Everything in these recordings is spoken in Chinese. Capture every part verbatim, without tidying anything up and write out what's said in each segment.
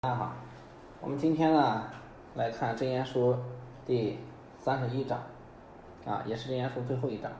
大家好，我们今天呢来看《真言书》第三十一章，啊，也是《真言书》最后一章。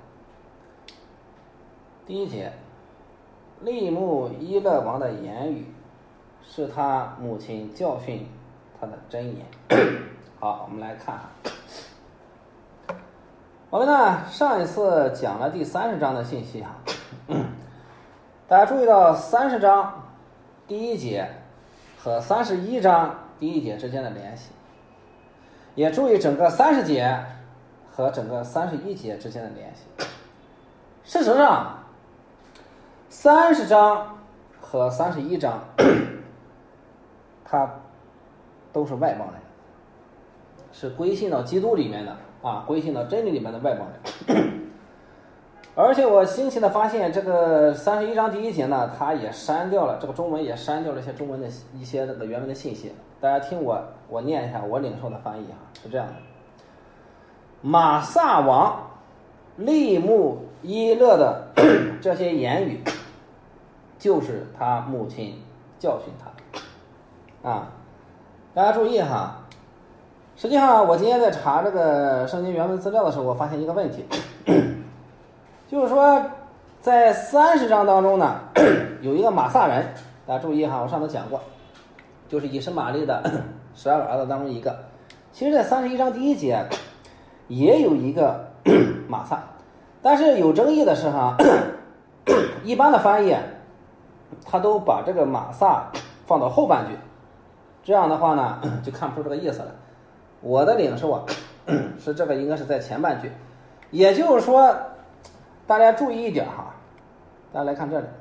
第一节，利木伊勒王的言语是他母亲教训他的箴言。好，我们来看哈。我们呢上一次讲了第三十章的信息哈，大家注意到三十章第一节和三十一章第一节之间的联系，也注意整个三十节和整个三十一节之间的联系。事实上，三十章和三十一章，它都是外邦人，是归信到基督里面的啊，归信到真理里面的外邦人。而且我新奇的发现，这个三十一章第一节呢，它也删掉了这个中文，也删掉了一些中文的一些那个原文的信息。大家听我我念一下我领受的翻译哈，是这样的：马萨王利木伊勒的这些言语，就是他母亲教训他啊。大家注意哈，实际上我今天在查这个圣经原文资料的时候，我发现一个问题。就是说在三十章当中呢，有一个马萨人，大家注意哈，我上次讲过，就是以实玛利的十二个儿子当中一个。其实在三十一章第一节也有一个马萨，但是有争议的是哈，一般的翻译他都把这个马萨放到后半句，这样的话呢就看不出这个意思了。我的领受啊是这个应该是在前半句，也就是说大家注意一点哈，大家来看这里，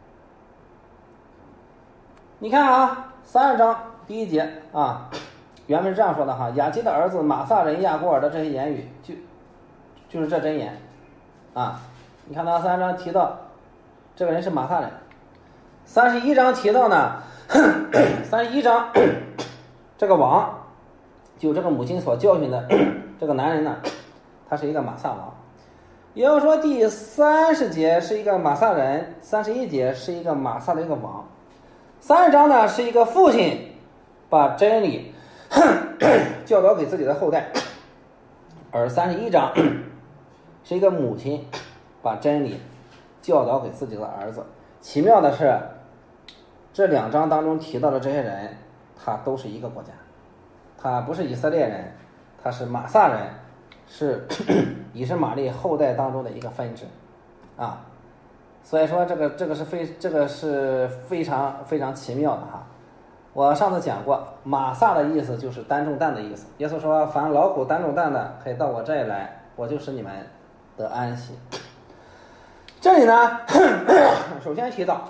你看啊，三十章第一节啊，原文是这样说的哈：雅基的儿子马萨人亚古尔的这些言语，就就是这箴言啊。你看到三十章提到这个人是马萨人，三十一章提到呢，三十一章这个王，就这个母亲所教训的这个男人呢，他是一个马萨王。也就是说，第三十节是一个马萨人，三十一节是一个马萨的一个王。三十章呢是一个父亲把真理教导给自己的后代，而三十一章是一个母亲把真理教导给自己的儿子。奇妙的是，这两章当中提到的这些人，他都是一个国家，他不是以色列人，他是马萨人，是以实玛利后代当中的一个分支啊，所以说这个这个是非这个是非常非常奇妙的哈。我上次讲过，马萨的意思就是担重担的意思。耶稣说：“凡劳苦担重担的，可以到我这里来，我就使你们得安息。”这里呢，首先提到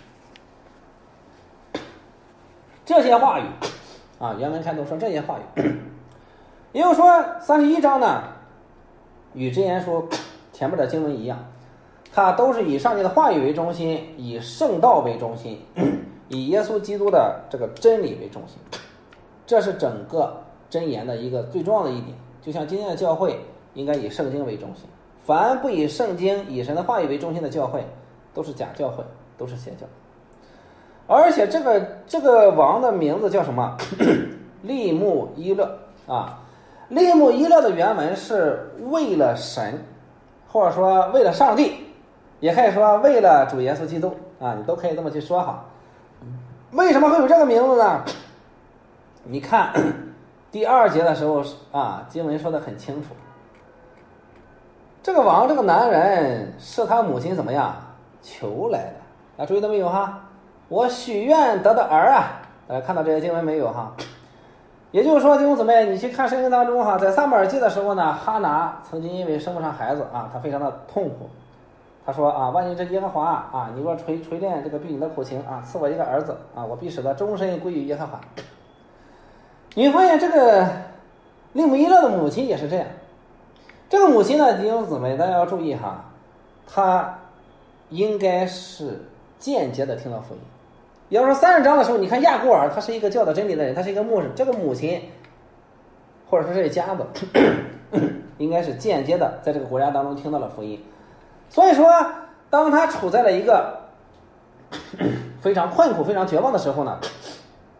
这些话语啊，原文开头说这些话语。也就是说，三十一章呢，与箴言书前面的经文一样，它都是以上帝的话语为中心，以圣道为中心，以耶稣基督的这个真理为中心。这是整个箴言的一个最重要的一点。就像今天的教会应该以圣经为中心，凡不以圣经、以神的话语为中心的教会，都是假教会，都是邪教。而且这个这个王的名字叫什么？利木伊勒啊。利木伊勒的原文是为了神，或者说为了上帝，也可以说为了主耶稣基督啊，你都可以这么去说哈。为什么会有这个名字呢？你看第二节的时候啊，经文说的很清楚，这个王这个男人是他母亲怎么样求来的，大家注意到没有哈？我许愿得的儿啊，大家看到这些经文没有哈？也就是说，弟兄姊妹，你去看圣经当中哈，在撒母耳记的时候呢，哈拿曾经因为生不上孩子啊，他非常的痛苦。他说啊，万一这耶和华啊，你若垂垂恋这个婢女的苦情啊，赐我一个儿子啊，我必使他终身归于耶和华。你会发现这个利木伊勒的母亲也是这样。这个母亲呢，弟兄姊妹，大家要注意哈，她应该是间接的听到福音。也就是说，三十章的时候，你看亚古尔，他是一个教导真理的人，他是一个牧师。这个母亲，或者说这家子，应该是间接的在这个国家当中听到了福音。所以说，当他处在了一个非常困苦、非常绝望的时候呢，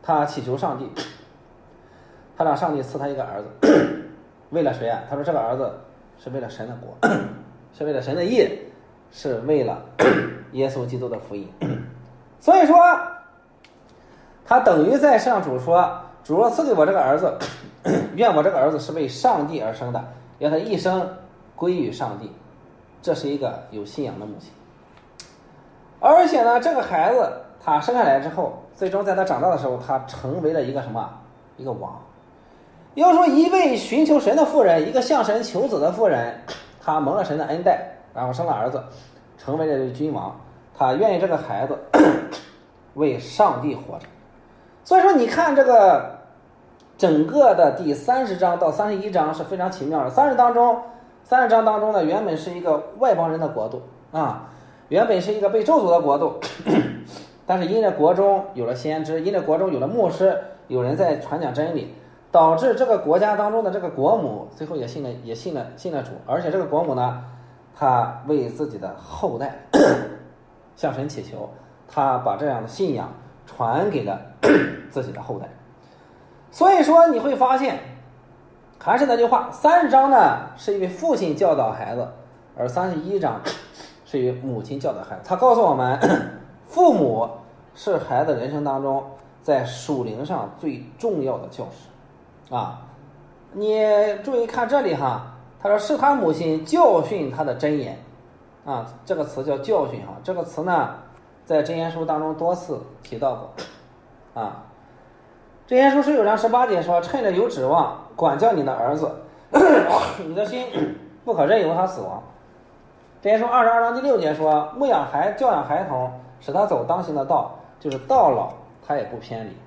他祈求上帝，他让上帝赐他一个儿子，为了谁啊？他说这个儿子是为了神的国，是为了神的义，是为了耶稣基督的福音。所以说他等于在向主说，主若赐给我这个儿子，愿我这个儿子是为上帝而生的，愿他一生归于上帝。这是一个有信仰的母亲。而且呢，这个孩子他生下来之后，最终在他长大的时候，他成为了一个什么？一个王。也就是说，一位寻求神的妇人，一个向神求子的妇人，他蒙了神的恩待，然后生了儿子，成为了这个君王。他愿意这个孩子为上帝活着。所以说你看这个整个的第三十章到三十一章是非常奇妙的。三十当中三十章当中呢，原本是一个外邦人的国度啊，原本是一个被咒诅的国度，但是因着国中有了先知，因着国中有了牧师，有人在传讲真理，导致这个国家当中的这个国母最后也信了也信了信了主。而且这个国母呢，她为自己的后代向神祈求，她把这样的信仰传给了自己的后代。所以说你会发现，还是那句话，三十章呢是一位父亲教导孩子，而三十一章是一位母亲教导孩子。他告诉我们，父母是孩子人生当中在属灵上最重要的教师啊。你注意看这里哈，他说是他母亲教训他的箴言啊，这个词叫教训哈，这个词呢在箴言书当中多次提到过啊。箴言书十九章十八节说，趁着有指望管教你的儿子，你的心不可任由他死亡。箴言书二十二章第六节说，牧养孩教养孩童，使他走当行的道，就是到老他也不偏离。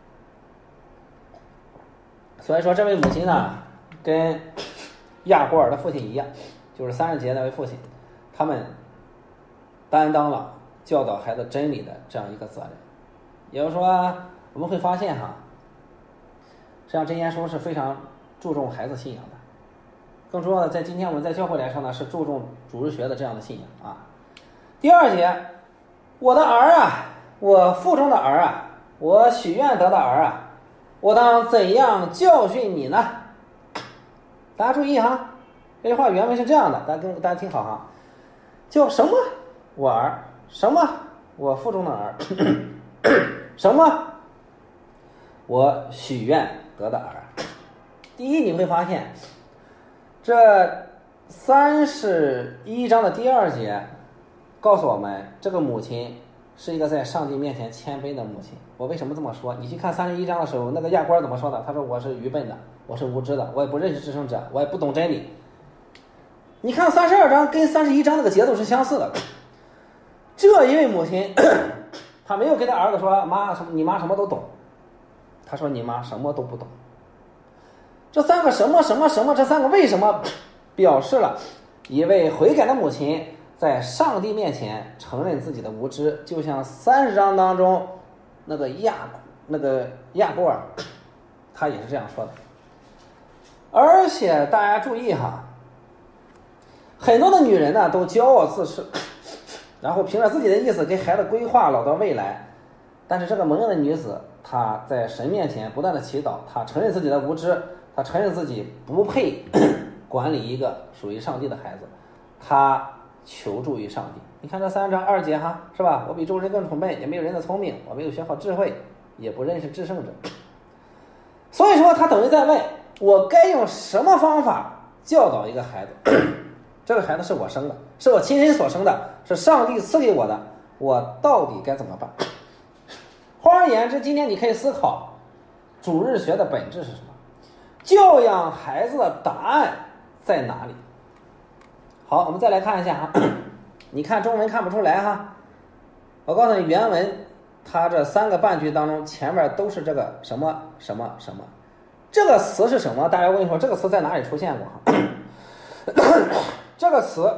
所以说这位母亲呢跟亚古尔的父亲一样，就是三十节那位父亲，他们担当了教导孩子真理的这样一个责任。也就是说我们会发现哈，实际上箴言书是非常注重孩子信仰的，更重要的在今天我们在教会来说呢，是注重主日学的这样的信仰啊。第二节，我的儿啊，我腹中的儿啊，我许愿得的儿啊，我当怎样教训你呢？大家注意哈，这句话原文是这样的，大家跟大家听好哈，叫什么我儿，什么我腹中的儿，什么我许愿得的儿。第一，你会发现这三十一章的第二节告诉我们，这个母亲是一个在上帝面前谦卑的母亲。我为什么这么说？你去看三十一章的时候，那个亚官怎么说的？他说我是愚笨的，我是无知的，我也不认识至圣者，我也不懂真理。你看三十二章跟三十一章那个节奏是相似的。这一位母亲她没有跟她儿子说妈什么你妈什么都懂，她说你妈什么都不懂。这三个什么什么什么，这三个为什么表示了一位悔改的母亲在上帝面前承认自己的无知，就像三十章当中那个亚那个亚伯尔他也是这样说的。而且大家注意哈，很多的女人呢都骄傲自恃，然后凭着自己的意思给孩子规划老的未来，但是这个蒙恩的女子她在神面前不断的祈祷，她承认自己的无知，她承认自己不配管理一个属于上帝的孩子，她求助于上帝。你看这三章二节哈，是吧？我比众人更蠢笨，也没有人的聪明，我没有学好智慧，也不认识至圣者。所以说他等于在问我该用什么方法教导一个孩子。这个孩子是我生的，是我亲身所生的，是上帝赐给我的，我到底该怎么办？换而言之，今天你可以思考主日学的本质是什么，教养孩子的答案在哪里。好，我们再来看一下哈，你看中文看不出来哈，我告诉你原文它这三个半句当中前面都是这个什么什么什么，这个词是什么？大家问说这个词在哪里出现过哈？这个词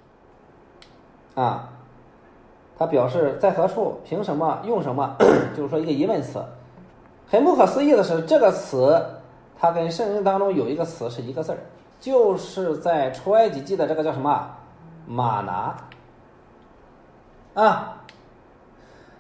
啊，它表示在何处、凭什么、用什么，就是说一个疑问词。很不可思议的是，这个词它跟圣经当中有一个词是一个字儿，就是在出埃及记的这个叫什么玛拿啊。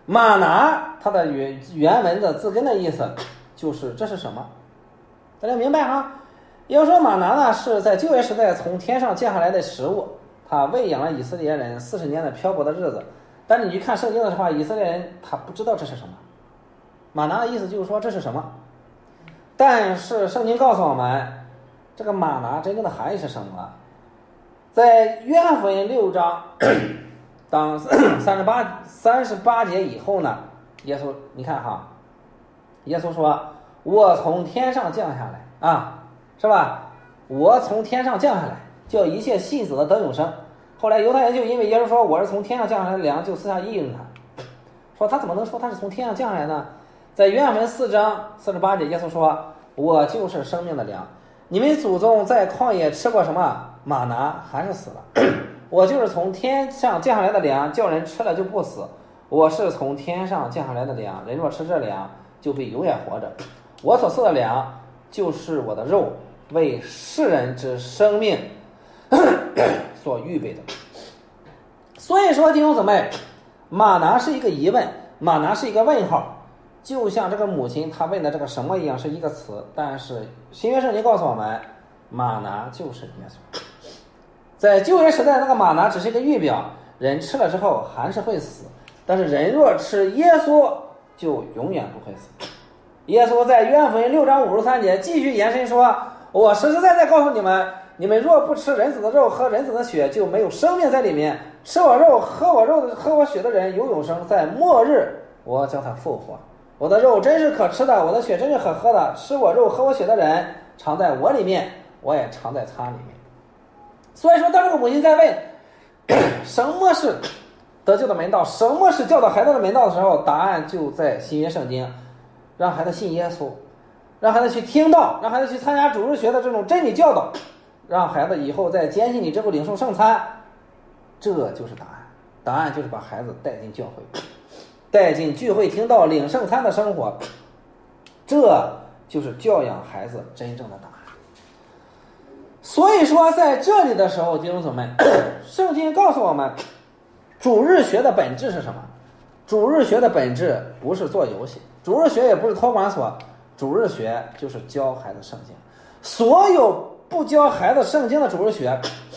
玛拿它的原原文的字根的意思就是这是什么？大家明白哈？也就是说玛拿呢是在旧约时代从天上降下来的食物，它喂养了以色列人四十年的漂泊的日子。但是你去看圣经的话，以色列人他不知道这是什么。玛拿的意思就是说这是什么？但是圣经告诉我们，这个玛拿真正的含义是什么？在约翰福音六章当三十八三十八节以后呢，耶稣你看哈，耶稣说我从天上降下来啊，是吧？我从天上降下来，叫一切信子的得永生。后来犹太人就因为耶稣说我是从天上降下来的粮，就私下议论他，说他怎么能说他是从天上降下来呢？在约翰福音四章四十八节，耶稣说我就是生命的粮，你们祖宗在旷野吃过什么玛拿，还是死了。我就是从天上降下来的粮，叫人吃了就不死。我是从天上降下来的粮，人若吃这粮，就必永远活着。我所赐的粮，就是我的肉，为世人之生命所预备的。所以说弟兄姊妹，玛拿是一个疑问，玛拿是一个问号，就像这个母亲她问的这个什么一样，是一个词。但是新约圣经告诉我们，玛拿就是耶稣。在旧约时代，那个玛拿只是一个预表，人吃了之后还是会死，但是人若吃耶稣，就永远不会死。耶稣在约翰福音六章五十三节继续延伸说，我实实在在告诉你们，你们若不吃人子的肉，喝人子的血，就没有生命在里面。吃我肉喝我肉喝我血的人有永生，在末日我将他复活。我的肉真是可吃的，我的血真是可喝的。吃我肉喝我血的人常在我里面，我也常在他里面。所以说当这个母亲在问什么是得救的门道，什么是教导孩子的门道的时候，答案就在新约圣经。让孩子信耶稣，让孩子去听道，让孩子去参加主日学的这种真理教导，让孩子以后在坚信你之后领受圣餐，这就是答案。答案就是把孩子带进教会，带进聚会听道领圣餐的生活，这就是教养孩子真正的答案。所以说在这里的时候，弟兄姊妹，圣经告诉我们主日学的本质是什么？主日学的本质不是做游戏，主日学也不是托管所，主日学就是教孩子圣经。所有不教孩子圣经的主日学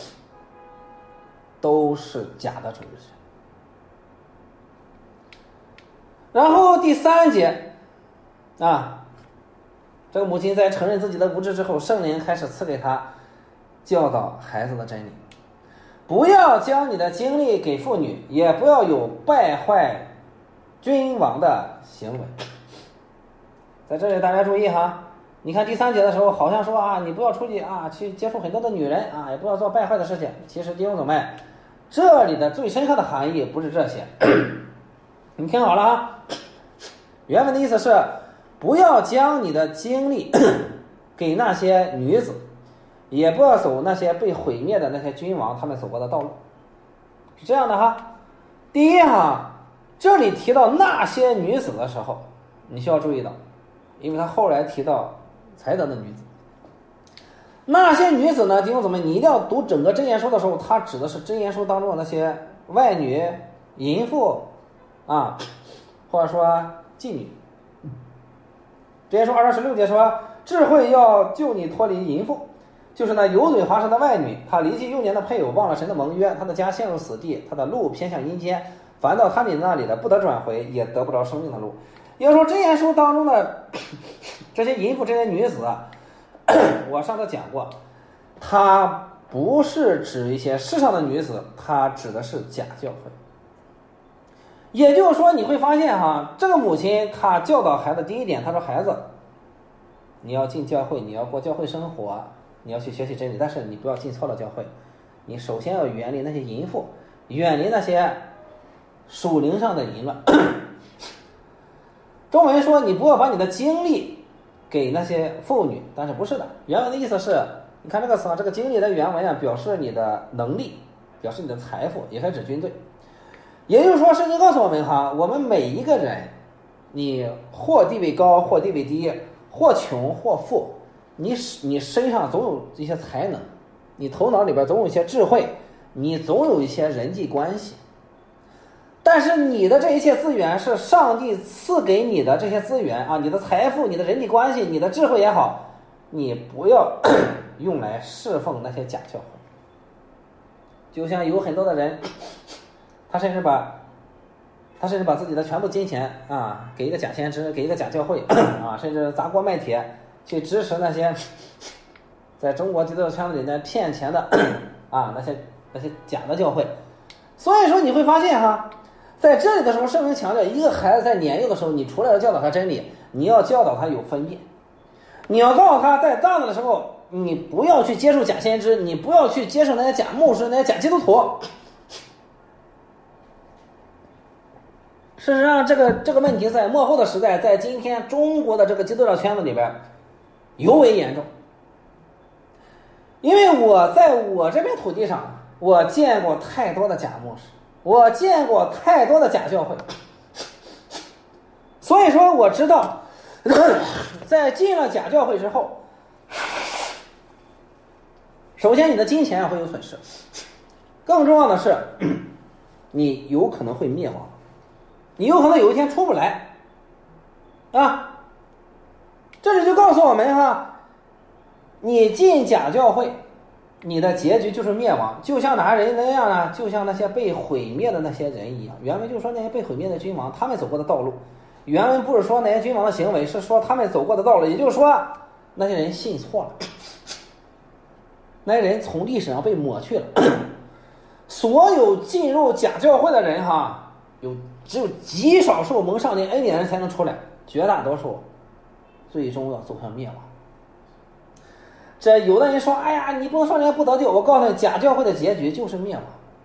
都是假的主日学。然后第三节啊，这个母亲在承认自己的无知之后，圣灵开始赐给她教导孩子的真理。不要将你的精力给妇女，也不要有败坏君王的行为。在这里大家注意哈，你看第三节的时候好像说啊，你不要出去啊去接触很多的女人啊，也不要做败坏的事情。其实弟兄姊妹，这里的最深刻的含义不是这些你听好了啊，原文的意思是不要将你的精力给那些女子，也不要走那些被毁灭的那些君王他们走过的道路，是这样的哈。第一哈，这里提到那些女子的时候，你需要注意到，因为他后来提到才德的女子。那些女子呢，弟兄姊妹，你一定要读整个箴言书的时候，它指的是箴言书当中的那些外女、淫妇啊，或者说妓女。箴言书二章十六节说，智慧要救你脱离淫妇，就是那油嘴滑舌的外女，她离弃幼年的配偶，忘了神的盟约，她的家陷入死地，她的路偏向阴间，凡到她你那里的不得转回，也得不着生命的路。要说箴言书当中的这些淫妇这些女子，我上次讲过，它不是指一些世上的女子，它指的是假教会。也就是说你会发现哈，这个母亲她教导孩子第一点，她说孩子你要进教会，你要过教会生活，你要去学习真理，但是你不要进错了教会。你首先要远离那些淫妇，远离那些属灵上的淫乱。中文说你不要把你的精力给那些妇女，但是不是的，原文的意思是，你看这个词啊，这个精力的原文啊，表示你的能力，表示你的财富，也可以指军队。也就是说圣经告诉我们哈，我们每一个人，你或地位高或地位低，或穷或富，你你身上总有一些才能，你头脑里边总有一些智慧，你总有一些人际关系。 但是你的这一切资源是上帝赐给你的这些资源啊，你的财富、你的人际关系、你的智慧也好，你不要用来侍奉那些假教会。就像有很多的人，他甚至把他甚至把自己的全部金钱啊给一个假先知，给一个假教会啊，甚至砸锅卖铁去支持那些在中国基督教圈子里面骗钱的啊那些那些假的教会。所以说你会发现哈，在这里的时候，圣经强调一个孩子在年幼的时候，你除了要教导他真理，你要教导他有分辨，你要告诉他在大了的时候，你不要去接受假先知，你不要去接受那些假牧师、那些假基督徒。事实上，这个这个问题在末后的时代，在今天中国的这个基督教圈子里边尤为严重。因为我在我这片土地上，我见过太多的假牧师，我见过太多的假教会，所以说我知道，在进了假教会之后，首先你的金钱会有损失，更重要的是，你有可能会灭亡，你有可能有一天出不来啊！这里就告诉我们哈，你进假教会，你的结局就是灭亡，就像哪人那样呢？就像那些被毁灭的那些人一样。原文就是说那些被毁灭的君王，他们走过的道路。原文不是说那些君王的行为，是说他们走过的道路。也就是说，那些人信错了，那些人从历史上被抹去了。所有进入假教会的人哈，有只有极少数蒙上帝恩典的人才能出来，绝大多数最终要走向灭亡。这有的人说，哎呀，你不能说人家不得救，我告诉你，假教会的结局就是灭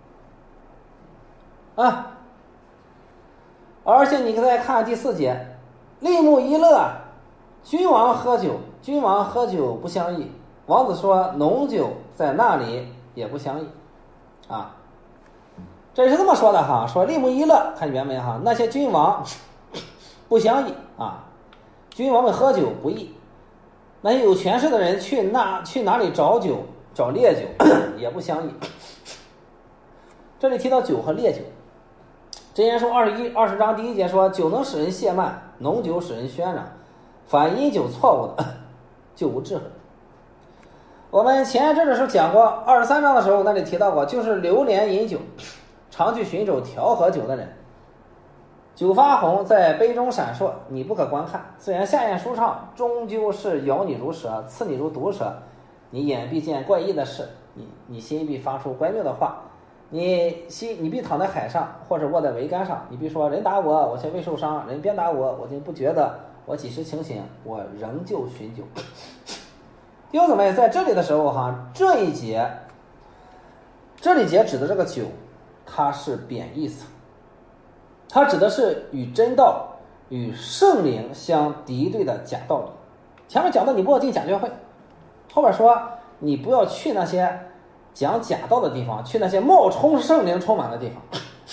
亡啊！而且你再看第四节，利木一乐，君王喝酒，君王喝酒不相宜。王子说，浓酒在那里也不相宜啊。这是这么说的哈，说利木一乐，看原文哈，那些君王不相宜啊，君王们喝酒不义。那些有权势的人去那去哪里找酒，找烈酒也不相宜。这里提到酒和烈酒，箴言书二十一二十章第一节说，酒能使人懈慢，浓酒使人喧嚷，凡饮酒错误的就无智慧。我们前一阵的时候讲过，二十三章的时候那里提到过，就是流连饮酒，常去寻找调和酒的人，酒发红，在杯中闪烁，你不可观看。虽然下咽舒畅，终究是咬你如蛇，刺你如毒蛇。你眼必见怪异的事，你你心必发出乖谬的话。你心你必躺在海上，或者卧在桅杆上。你必说，人打我，我却未受伤；人鞭打我，我竟不觉得。我几时清醒，我仍旧寻酒。弟兄姊妹，在这里的时候哈，这一节，这里节指的这个酒，它是贬义词。它指的是与真道、与圣灵相敌对的假道理。前面讲的你不要进假教会，后边说你不要去那些讲假道的地方，去那些冒充圣灵充满的地方。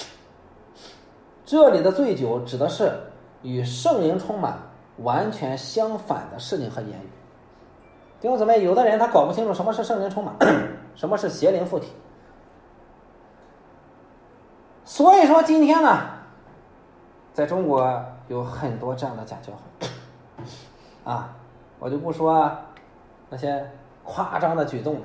这里的醉酒指的是与圣灵充满完全相反的事情和言语。弟兄姊妹，有的人他搞不清楚什么是圣灵充满，什么是邪灵附体。所以说今天呢，在中国有很多这样的假教会啊，我就不说那些夸张的举动了。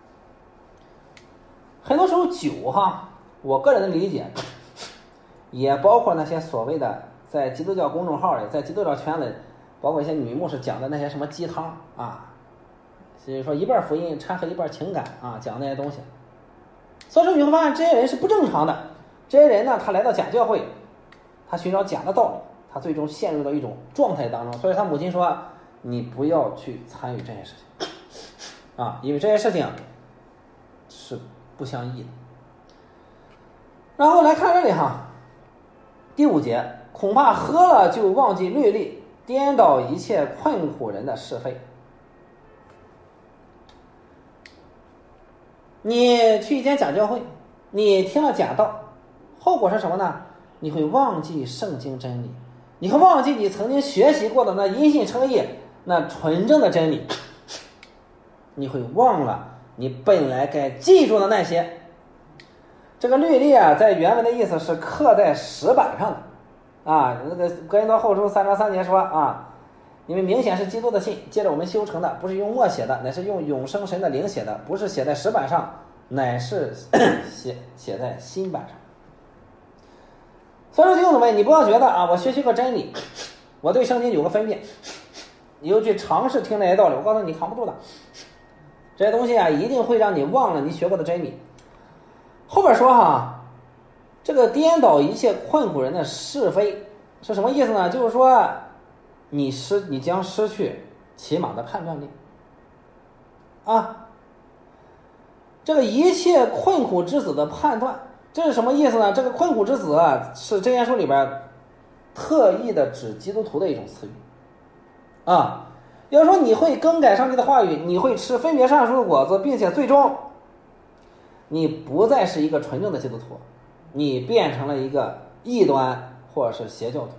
很多时候酒哈，我个人的理解，也包括那些所谓的在基督教公众号里，在基督教圈里，包括一些女牧师讲的那些什么鸡汤啊，所以说一半福音掺和一半情感啊，讲那些东西。所以说你会发现这些人是不正常的，这些人呢，他来到假教会，他寻找假的道理，他最终陷入到一种状态当中。所以他母亲说，你不要去参与这些事情啊，因为这些事情是不相宜的。然后来看这里哈，第五节，恐怕喝了就忘记律例，颠倒一切困苦人的是非。你去一间假教会，你听了假道，后果是什么呢？你会忘记圣经真理，你会忘记你曾经学习过的那因信称义、那纯正的真理，你会忘了你本来该记住的那些。 这个律例啊，在原文的意思是刻在石板上的啊。那个哥林多后书三章三节说啊，因为明显是基督的信，借着我们修成的，不是用墨写的，乃是用永生神的灵写的，不是写在石板上，乃是写写在心板上。所以说弟兄姊妹，你不要觉得啊，我学习个真理，我对圣经有个分辨，你又去尝试听那些道理，我告诉你，扛不住的。这些东西啊，一定会让你忘了你学过的真理。后边说哈，这个颠倒一切困苦人的是非是什么意思呢？就是说你失你将失去起码的判断力啊。这个一切困苦之子的判断，这是什么意思呢？这个困苦之子啊，是箴言书里边特意的指基督徒的一种词语啊。要说你会更改上帝的话语，你会吃分别善恶的果子，并且最终你不再是一个纯正的基督徒，你变成了一个异端或者是邪教徒。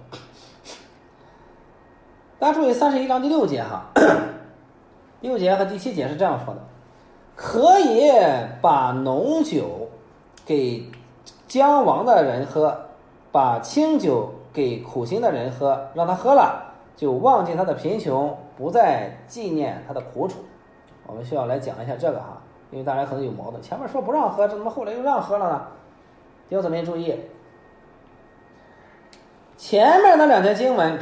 大家注意三十一章第六节哈，第六节和第七节是这样说的：可以把浓酒给将亡的人喝，把清酒给苦心的人喝，让他喝了就忘记他的贫穷，不再纪念他的苦楚。我们需要来讲一下这个哈，因为大家可能有矛盾，前面说不让喝，怎么后来又让喝了呢？弟兄姊妹注意，前面那两节经文，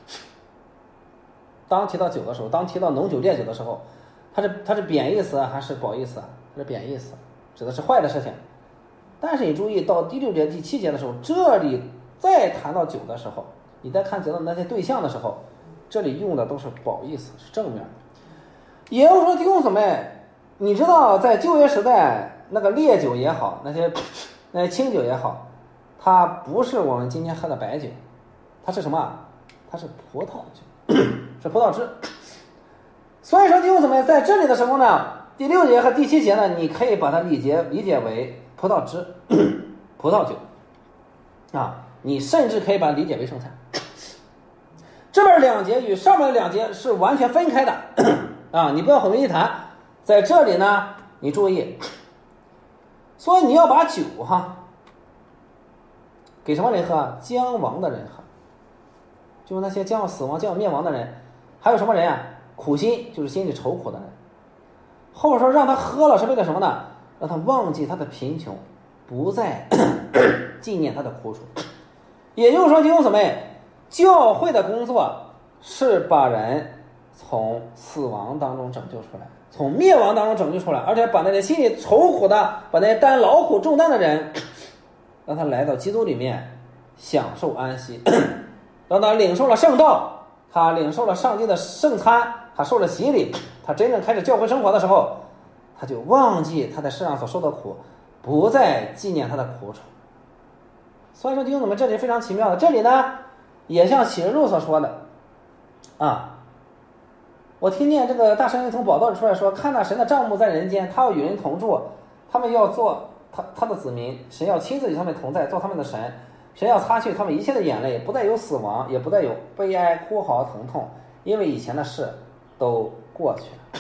当提到酒的时候，当提到浓酒烈酒的时候，它是它是贬义词还是褒义词？它是贬义词，指的是坏的事情。但是你注意到第六节第七节的时候，这里再谈到酒的时候，你在看节的那些对象的时候，这里用的都是褒义词，是正面的。也就是说弟兄姊妹，你知道在旧约时代那个烈酒也好，那些那些清酒也好，它不是我们今天喝的白酒，它是什么？它是葡萄酒，是葡萄汁。所以说弟兄姊妹在这里的时候呢，第六节和第七节呢，你可以把它理解理解为葡萄汁葡萄酒啊，你甚至可以把它理解为生菜。这边两节与上面的两节是完全分开的啊，你不要混为一谈。在这里呢，你注意，所以你要把酒哈给什么人喝？将亡的人喝，就是那些将要死亡、将要灭亡的人。还有什么人啊？苦心，就是心里愁苦的人。后边说让他喝了是为了什么呢？让他忘记他的贫穷，不再纪念他的苦楚。也就是说弟兄姊妹，教会的工作是把人从死亡当中拯救出来，从灭亡当中拯救出来，而且把那些心里愁苦的，把那些担劳苦重担的人，让他来到基督里面享受安息，让他领受了圣道，他领受了上帝的圣餐，他受了洗礼，他真正开始教会生活的时候，他就忘记他在世上所受的苦，不再纪念他的苦楚。所以说弟兄姊妹，这里非常奇妙的，这里呢也像启示录所说的啊，我听见这个大圣从宝座出来说，看到神的帐幕在人间，他要与人同住，他们要做他他的子民，神要亲自与他们同在，做他们的神，神要擦去他们一切的眼泪，不再有死亡，也不再有悲哀哭嚎疼痛，因为以前的事都过去了。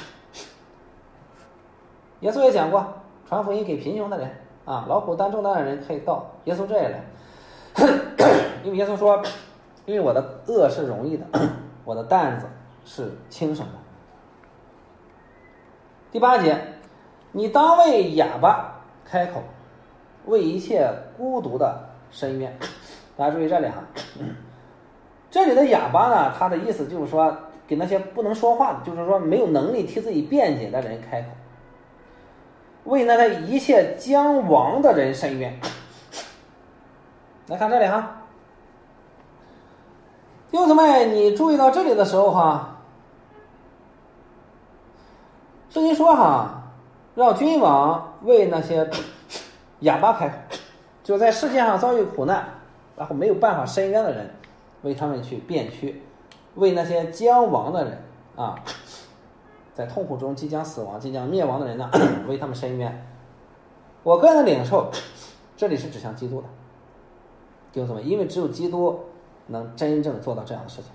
耶稣也讲过，传福音给贫穷的人啊，劳苦担重担的人可以到耶稣这里来，因为耶稣说，因为我的恶是容易的，我的担子是轻省的。第八节，你当为哑巴开口，为一切孤独的伸冤。大家注意这里哈，这里的哑巴呢，它的意思就是说给那些不能说话的，就是说没有能力替自己辩解的人开口，为那些一切将亡的人伸冤。来看这里哈，弟兄姊妹，你注意到这里的时候哈，圣经说哈，让君王为那些哑巴开口，就在世界上遭遇苦难，然后没有办法伸冤的人，为他们去辩屈，为那些将亡的人啊，在痛苦中即将死亡、即将灭亡的人呢，为他们伸冤。我个人的领受，这里是指向基督的，弟兄姊妹，因为只有基督能真正做到这样的事情。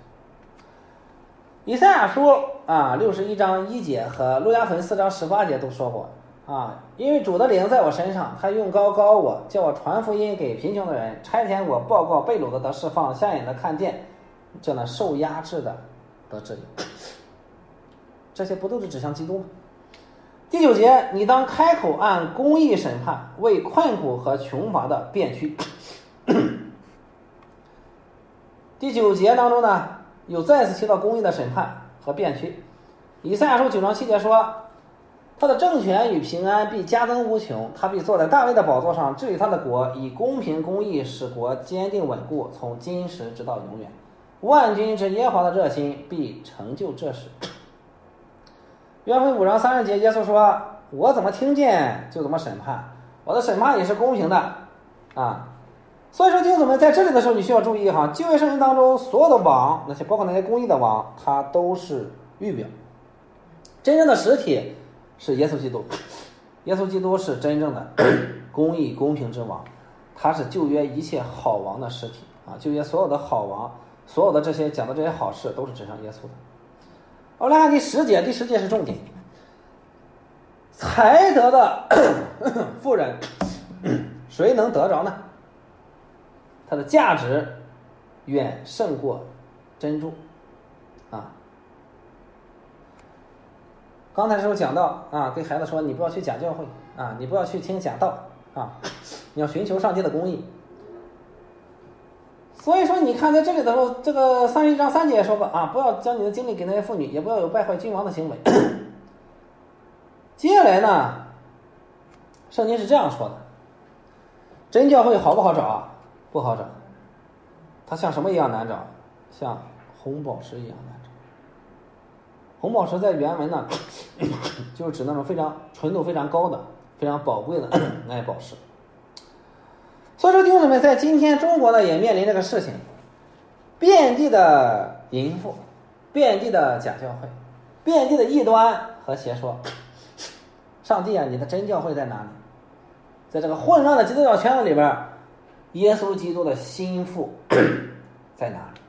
以赛亚书啊六十一章一节和路加福音四章十八节都说过啊，因为主的灵在我身上，他用高高我，叫我传福音给贫穷的人，差遣我报告被掳的得释放，瞎眼的看见，叫那受压制的得自由。这些不都是指向基督吗？第九节，你当开口按公义审判，为困苦和穷乏的辩屈。第九节当中呢，有再次提到公义的审判和辩屈。以赛亚书九章七节说，他的政权与平安必加增无穷，他必坐在大卫的宝座上，治理他的国，以公平公义使国坚定稳固，从今时直到永远。万军之耶和华的热心必成就这事。约翰五章三十节，耶稣说，我怎么听见就怎么审判，我的审判也是公平的啊。所以说弟兄姊妹，在这里的时候你需要注意哈，旧约圣经当中所有的王，那些包括那些公义的王，它都是预表，真正的实体是耶稣基督。耶稣基督是真正的公义公平之王，他是旧约一切好王的实体啊。旧约所有的好王，所有的这些讲的这些好事都是指向耶稣的。我们来看第十节，第十节是重点。才德的妇人，谁能得着呢？它的价值远胜过珍珠啊。刚才的时候讲到啊，跟孩子说，你不要去假教会啊，你不要去听假道啊，你要寻求上帝的公义。所以说你看在这里的时候，这个三十一章三节也说过啊，不要将你的精力给那些妇女，也不要有败坏君王的行为。接下来呢，圣经是这样说的，真教会好不好找啊？不好找，它像什么一样难找？像红宝石一样难找。红宝石在原文呢，就是指那种非常纯度非常高的、非常宝贵的那些宝石。所以说弟兄姊妹，在今天中国呢也面临这个事情，遍地的淫妇，遍地的假教会，遍地的异端和邪说。上帝啊，你的真教会在哪里？在这个混乱的基督教圈子里边，耶稣基督的心腹在哪里？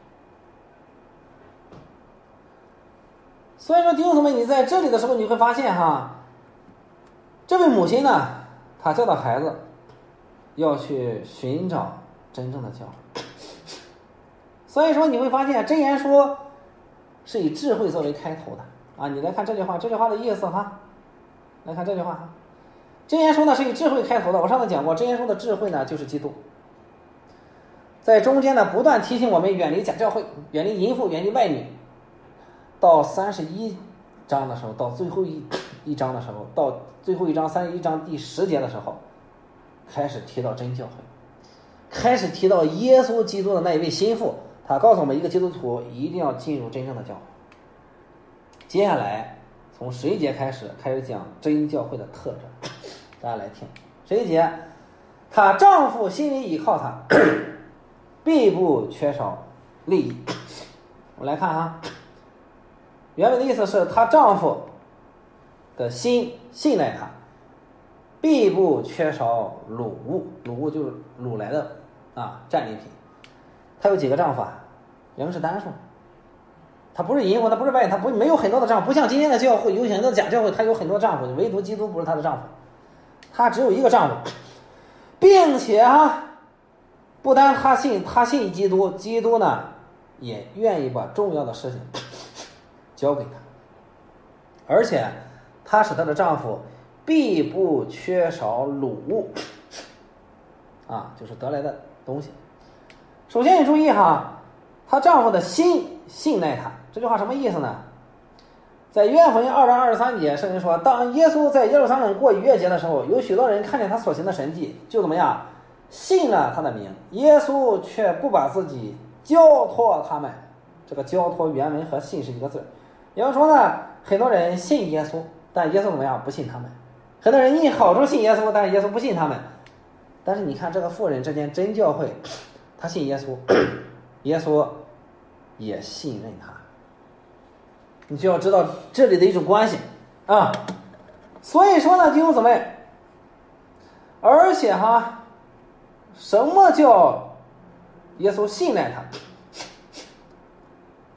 所以说弟兄姊妹，你在这里的时候你会发现哈，这位母亲呢，她教导孩子要去寻找真正的教会。所以说你会发现箴言书是以智慧作为开头的啊。你来看这句话，这句话的意思哈，来看这句话哈，箴言书呢是以智慧开头的。我上次讲过，箴言书的智慧呢就是基督，在中间呢不断提醒我们远离假教会，远离淫妇，远离外女。到三十一章的时候，到最后一一章的时候，到最后一章三十一章第十节的时候，开始提到真教会，开始提到耶稣基督的那一位心腹，他告诉我们一个基督徒一定要进入真正的教会。接下来从十一节开始开始讲真教会的特征，大家来听。十一节，她丈夫心里倚靠她，必不缺少利益。我们来看哈，原文的意思是她丈夫的心信赖她，必不缺少掳物，掳物就是掳来的啊战利品。她有几个丈夫啊？原文是单数，她不是淫妇，她不是外女，她不没有很多的丈夫，不像今天的教会有很多假教会，她有很多丈夫，唯独基督不是她的丈夫，她只有一个丈夫，并且啊，不单她信，她信基督，基督呢也愿意把重要的事情交给她，而且她使她的丈夫必不缺少掳物啊，就是得来的东西。首先你注意哈，她丈夫的心信赖她，这句话什么意思呢？在约翰福音二章二十三节，圣经说，当耶稣在耶路撒冷过逾越节的时候，有许多人看见他所行的神迹，就怎么样信了他的名，耶稣却不把自己交托他们。这个交托原文和信是一个字，也就是说呢，很多人信耶稣，但耶稣怎么样不信他们，很多人因好处信耶稣，但是耶稣不信他们。但是你看这个妇人这间真教会，他信耶稣，耶稣也信任他，你就要知道这里的一种关系啊。所以说呢弟兄姊妹，而且哈，什么叫耶稣信赖他？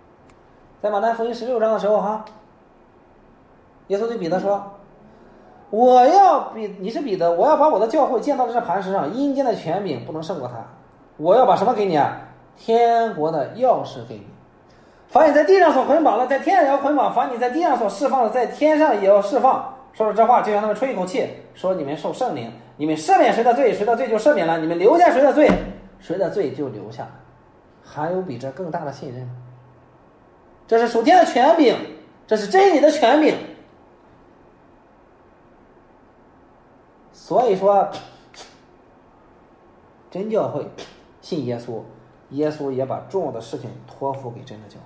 在马太福音十六章的时候哈，耶稣对彼得说， 我要比你是彼得，我要把我的教会建到这磐石上，阴间的权柄不能胜过他。我要把什么给你啊？天国的钥匙给你。凡你在地上所捆绑的，在天上也要捆绑；凡你在地上所释放的，在天上也要释放。说了这话，就向他们吹一口气，说你们受圣灵，你们赦免谁的罪，谁的罪就赦免了；你们留下谁的罪，谁的罪就留下了。还有比这更大的信任吗？这是属天的权柄，这是真理的权柄。所以说，真教会信耶稣，耶稣也把重要的事情托付给真的教会。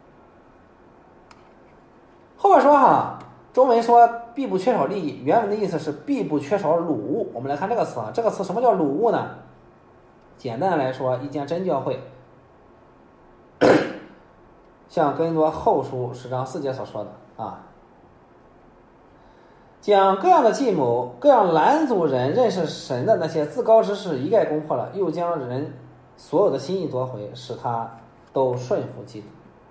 后边说哈，中文说必不缺少利益，原文的意思是必不缺少掳物。我们来看这个词啊，这个词什么叫掳物呢？简单的来说，一间真教会，像哥林多后书十章四节所说的啊，将各样的计谋、各样拦阻人认识神的那些自高之事一概攻破了，又将人所有的心意夺回，使他都顺服基督。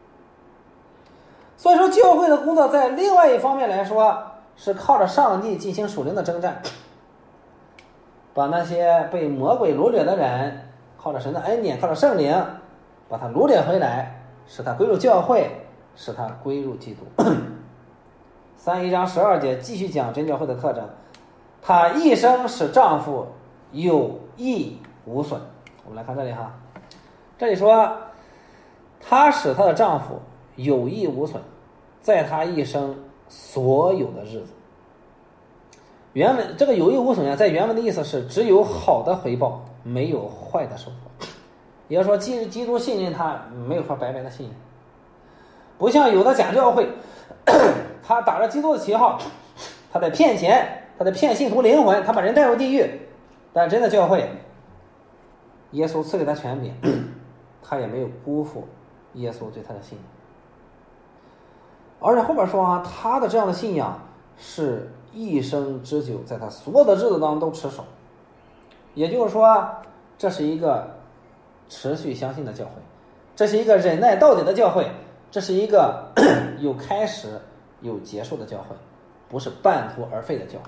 所以说，教会的工作在另外一方面来说，是靠着上帝进行属灵的征战，把那些被魔鬼掳掠的人，靠着神的恩典，靠着圣灵，把他掳掠回来，使他归入教会，使他归入基督。三十一章十二节继续讲真教会的特征，她一生使丈夫有益无损。我们来看这里哈，这里说她使她的丈夫有益无损，在她一生所有的日子。原文这个有益无损呀，在原文的意思是只有好的回报，没有坏的收获。也就是说，基基督信任他，没有说白白的信任。不像有的假教会，他打着基督的旗号，他在骗钱，他在骗信徒灵魂，他把人带入地狱。但真的教会，耶稣赐给他权柄，他也没有辜负耶稣对他的信任。而且后边说啊，他的这样的信仰是一生之久，在他所有的日子当中都持守。也就是说，这是一个持续相信的教会，这是一个忍耐到底的教会，这是一个有开始有结束的教会，不是半途而废的教会。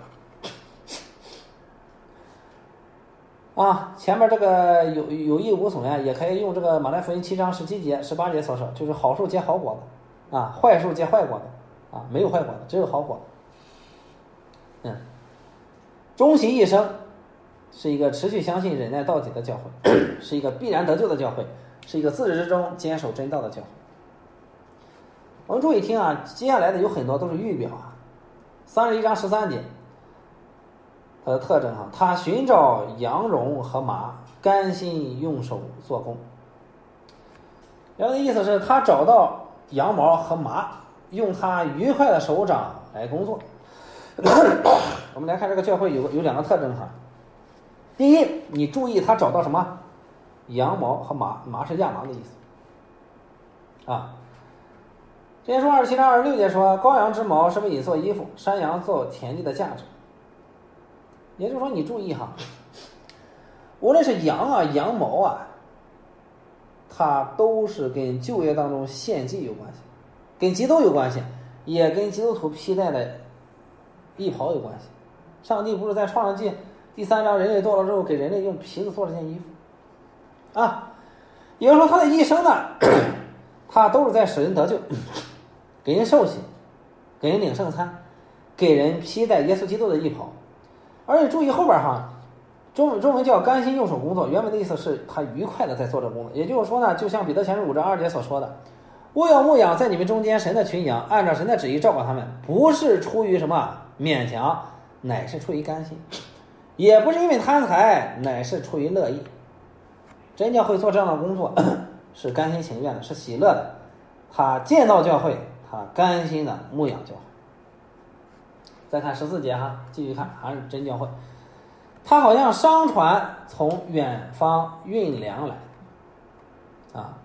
啊，前面这个有有益无损呀，也可以用这个马太福音七章十七节、十八节所说，就是好树结好果子，啊，坏树结坏果子，啊，没有坏果子，只有好果子。嗯，终其一生是一个持续相信、忍耐到底的教会，是一个必然得救的教会，是一个自始至终坚守真道的教会。我们注意听啊，接下来的有很多都是预表啊。三十一章十三节。它的特征哈，他寻找羊绒和麻，甘心用手做工。然后的意思是他找到羊毛和麻，用他愉快的手掌来工作。我们来看这个教会有有两个特征哈。第一，你注意他找到什么？羊毛和麻，麻是亚麻的意思啊。之前说二十七章二十六节说，羔羊之毛是为你做衣服，山羊做田地的价值。也就是说，你注意哈，无论是羊啊、羊毛啊，它都是跟旧约当中献祭有关系，跟基督有关系，也跟基督徒披戴的衣袍有关系。上帝不是在创世纪第三章人类堕落之后，给人类用皮子做了件衣服啊？也就是说，他的一生呢，他都是在使人得救，给人受洗，给人领圣餐，给人披戴耶稣基督的衣袍。而且注意后边哈，中文中文叫甘心用手工作，原文的意思是他愉快的在做这工作。也就是说呢，就像彼得前书五章二节所说的，我要牧养在你们中间神的群羊，按照神的旨意照管他们，不是出于什么勉强，乃是出于甘心，也不是因为贪财，乃是出于乐意。真教会做这样的工作是甘心情愿的，是喜乐的。他见到教会，他甘心的牧养教会。再看十四节哈，继续看，还是真教会。他好像商船从远方运粮来，啊，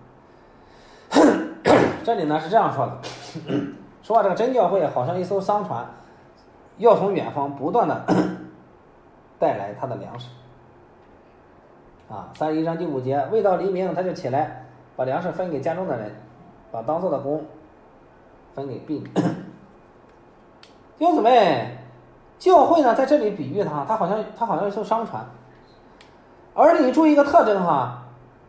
这里呢是这样说的，说啊，这个真教会好像一艘商船，要从远方不断的带来他的粮食。啊，三十一章第五节，未到黎明，他就起来，把粮食分给家中的人，把当做的工分给婢女。弟兄姊妹， 教会呢在这里比喻它，它好像它好像是艘商船。而你注意一个特征哈，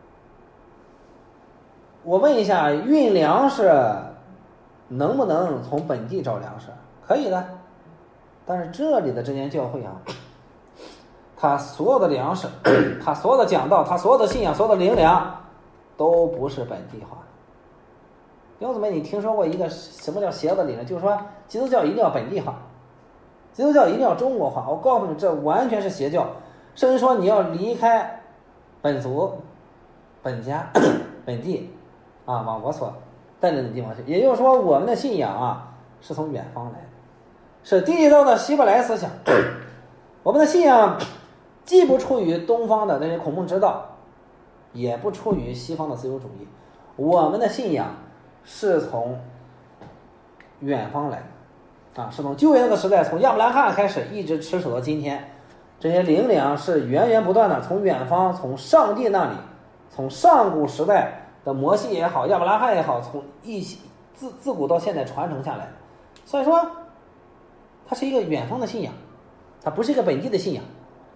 我问一下，运粮食能不能从本地找粮食？可以的。但是这里的这间教会啊，他所有的粮食，他所有的讲道，他所有的信仰，所有的灵粮，都不是本地化。弟兄姊妹，你听说过一个什么叫邪恶的理论？就是说基督教一定要本地化，基督教一定要中国化。我告诉你，这完全是邪教。甚至说你要离开本族、本家、本地啊，往我所带领的地方去。也就是说，我们的信仰啊，是从远方来的，是地道的希伯来思想。我们的信仰既不出于东方的那些孔孟之道，也不出于西方的自由主义。我们的信仰是从远方来的啊，是从旧约那个时代，从亚伯拉罕开始，一直持守到今天。这些灵粮是源源不断的从远方，从上帝那里，从上古时代的摩西也好，亚伯拉罕也好，从一自自古到现在传承下来的。所以说，它是一个远方的信仰，它不是一个本地的信仰。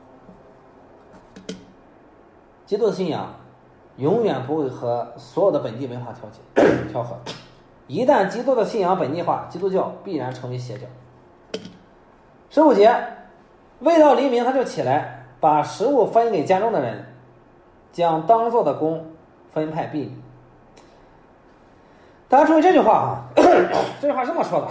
基督的信仰永远不会和所有的本地文化调节调和。一旦基督的信仰本地化，基督教必然成为邪教。十五节。未到黎明，他就起来，把食物分给家中的人，将当做的工分派婢女。大家注意这句话啊，这句话是这么说的：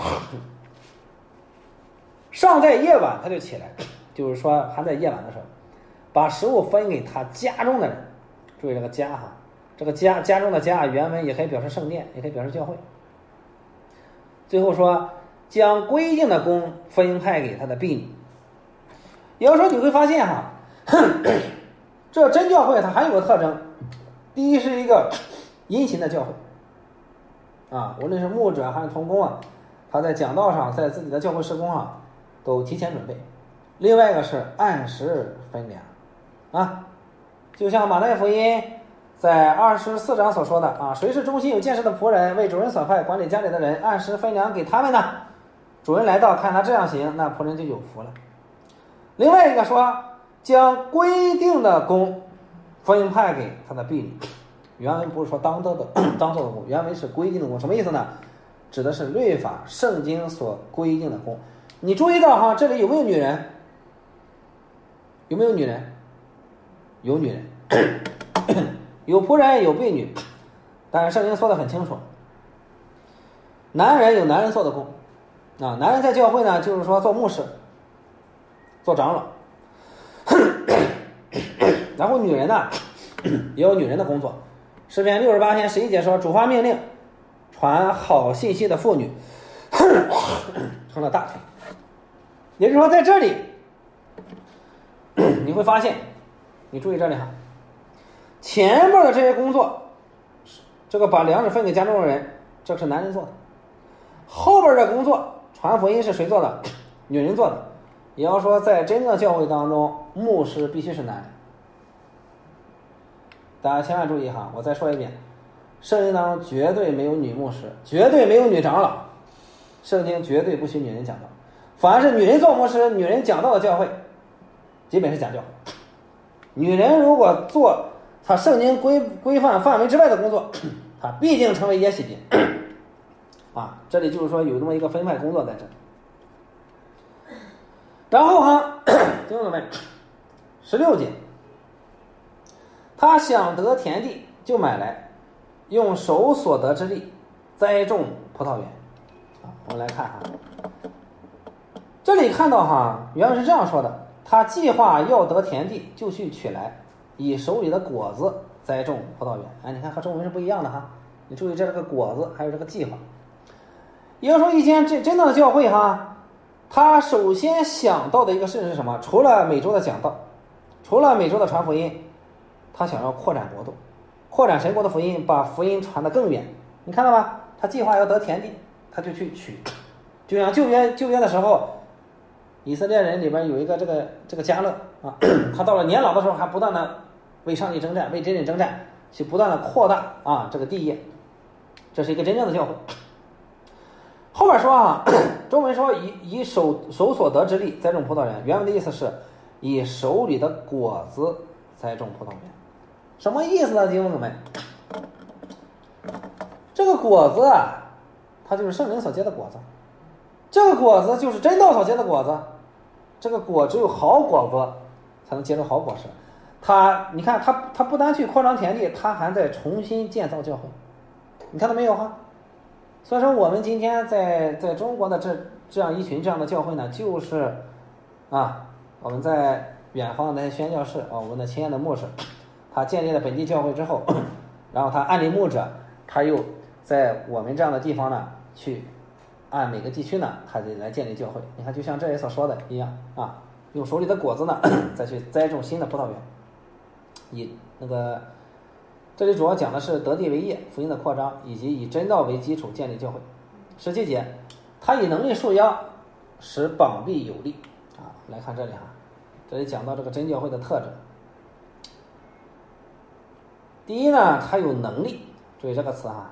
尚在夜晚，他就起来，就是说还在夜晚的时候，把食物分给他家中的人。注意这个家哈，这个家家中的家原文也可以表示圣殿，也可以表示教会。最后说，将规定的工分派给他的婢女。也就是说，你会发现哈，这真教会它还有个特征，第一是一个殷勤的教会啊，无论是牧者还是同工啊，他在讲道上，在自己的教会事工上都提前准备。另外一个是按时分粮啊，就像马太福音在二十四章所说的啊，谁是忠心有见识的仆人，为主人所派管理家里的人，按时分粮给他们呢？主人来到，看他这样行，那仆人就有福了。另外一个说，将规定的工分派给他的婢女。原文不是说当做的当做的工，原文是规定的工。什么意思呢？指的是律法圣经所规定的工。你注意到哈，这里有没有女人？有没有女人？有女人，有仆人，有婢女。但是圣经说的很清楚，男人有男人做的工啊，男人在教会呢，就是说做牧师，做长老，然后女人呢也有女人的工作。诗篇六十八篇十一节说，主发命令，传好信息的妇女成了大腿。也就是说，在这里你会发现，你注意这里哈，前面的这些工作，这个把粮食分给家中的人，这是男人做的；后边的工作，传福音是谁做的？女人做的。也要说，在真正的教会当中，牧师必须是男人。大家千万注意哈，我再说一遍，圣经当中绝对没有女牧师，绝对没有女长老，圣经绝对不许女人讲道。凡是女人做牧师、女人讲道的教会，基本是假教。女人如果做她圣经规规范范围之外的工作，她必定成为耶洗别。啊，这里就是说有这么一个分派工作在这里。然后哈，听懂没？十六节，他想得田地，就买来，用手所得之力栽种葡萄园。啊，我们来看哈，这里看到哈，原文是这样说的：他计划要得田地，就去取来，以手里的果子栽种葡萄园。哎，你看和中文是不一样的哈，你注意这个果子，还有这个计划。也就是说，一间真真正的教会哈。他首先想到的一个事情是什么？除了每周的讲道，除了每周的传福音，他想要扩展国度，扩展神国的福音，把福音传得更远。你看到吗？他计划要得田地，他就去取。就像旧约旧约的时候，以色列人里边有一个这个这个迦勒啊，他到了年老的时候，还不断的为上帝征战，为真人征战，去不断的扩大啊这个地业。这是一个真正的教会。后面说啊。 中文说以以手手所得之力栽种葡萄园，原文的意思是以手里的果子栽种葡萄园。什么意思呢，弟兄姊妹？这个果子啊，它就是圣灵所结的果子，这个果子就是真道所结的果子。这个果只有好果子才能结出好果实。他，你看他，他不单去扩张田地，他还在重新建造教会。你看到没有哈？所以说我们今天在在中国的这这样一群这样的教会呢，就是啊，我们在远方的那些宣教士啊，我们的亲爱的牧师，他建立了本地教会之后，然后他按立牧者，他又在我们这样的地方呢，去按每个地区呢，他得来建立教会。你看，就像这里所说的一样啊，用手里的果子呢，再去栽种新的葡萄园。以那个这里主要讲的是得地为业、福音的扩张，以及以真道为基础建立教会。十七节，他以能力束腰，使膀臂有力啊。来看这里哈，这里讲到这个真教会的特征。第一呢，他有能力，注意这个词哈，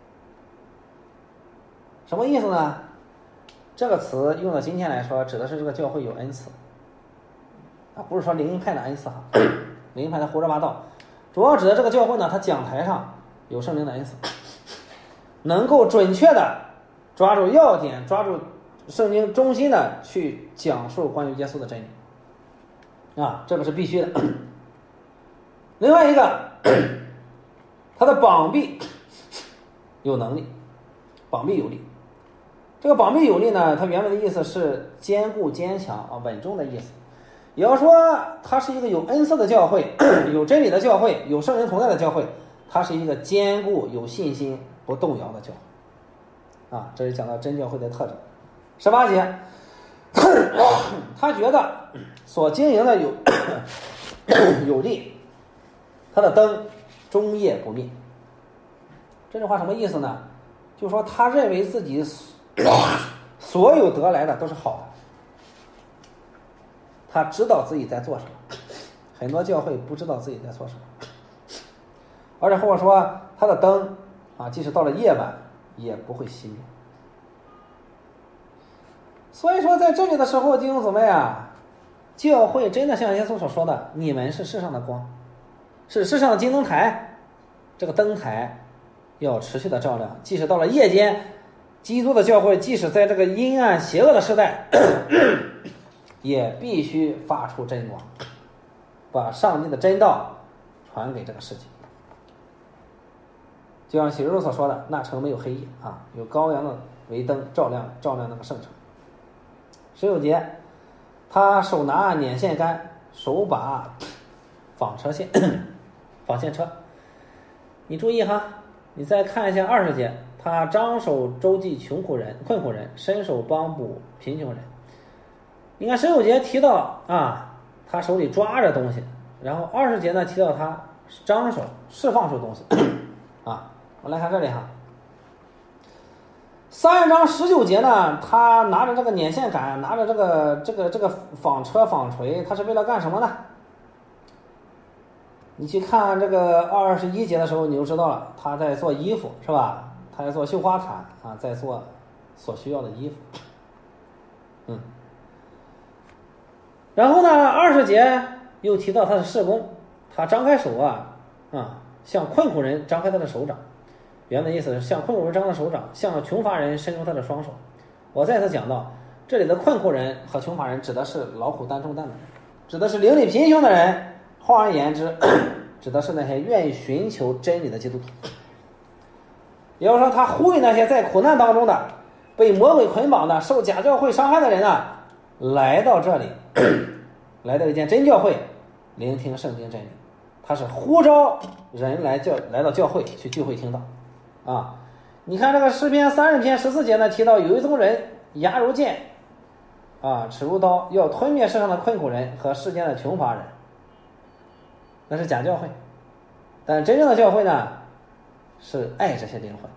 什么意思呢？这个词用到今天来说，指的是这个教会有恩赐啊，不是说灵恩派的恩赐哈，灵恩派的胡说八道。主要指的这个教会呢，它讲台上有圣灵的恩赐，能够准确的抓住要点，抓住圣经中心的去讲述关于耶稣的真理啊，这个是必须的。另外一个，他的膀臂有能力，膀臂有力。这个膀臂有力呢，它原文的意思是坚固、坚强啊、稳重的意思。也要说它是一个有恩赐的教会，有真理的教会，有圣灵同在的教会，它是一个坚固、有信心、不动摇的教会啊。这是讲到真教会的特征。十八节，他觉得所经营的有有利，他的灯终夜不灭。这句话什么意思呢？就是说他认为自己所有得来的都是好的，他知道自己在做什么。很多教会不知道自己在做什么，而且或者说他的灯啊，即使到了夜晚也不会熄灭。所以说在这里的时候，弟兄姊妹啊，教会真的像耶稣所说的，你们是世上的光，是世上的金灯台。这个灯台要持续的照亮，即使到了夜间，基督的教会即使在这个阴暗邪恶的时代也必须发出真光，把上帝的真道传给这个世界。就像启示录所说的，那城没有黑夜啊，有羔羊的为灯照亮照亮那个圣城。十九节，他手拿捻线杆，手把纺车线纺线车。你注意哈，你再看一下二十节，他张手周济穷苦人困苦人，伸手帮补贫穷人。你看十九节提到啊，他手里抓着东西，然后二十节呢提到他张手释放出东西啊。我来看这里哈，三章十九节呢，他拿着这个捻线杆，拿着这个这个这个纺车纺锤，他是为了干什么呢？你去看这个二十一节的时候，你就知道了，他在做衣服是吧？他在做绣花毯啊，在做所需要的衣服。嗯。然后呢，二十节又提到他的事工，他张开手啊啊，向困苦人张开他的手掌。原本意思是向困苦人张开手掌，向穷乏人伸出他的双手。我再次讲到，这里的困苦人和穷乏人指的是劳苦担重担的人，指的是灵里贫穷的人。换而言之，指的是那些愿意寻求真理的基督徒。也就是说，他呼吁那些在苦难当中的、被魔鬼捆绑的、受假教会伤害的人啊，来到这里，来到一间真教会，聆听圣经真理。他是呼召人来教来到教会去聚会听道啊。你看这个诗篇三十篇十四节呢，提到有一种人牙如剑啊，齿如刀，要吞灭世上的困苦人和世间的穷乏人。那是假教会，但真正的教会呢，是爱这些灵魂，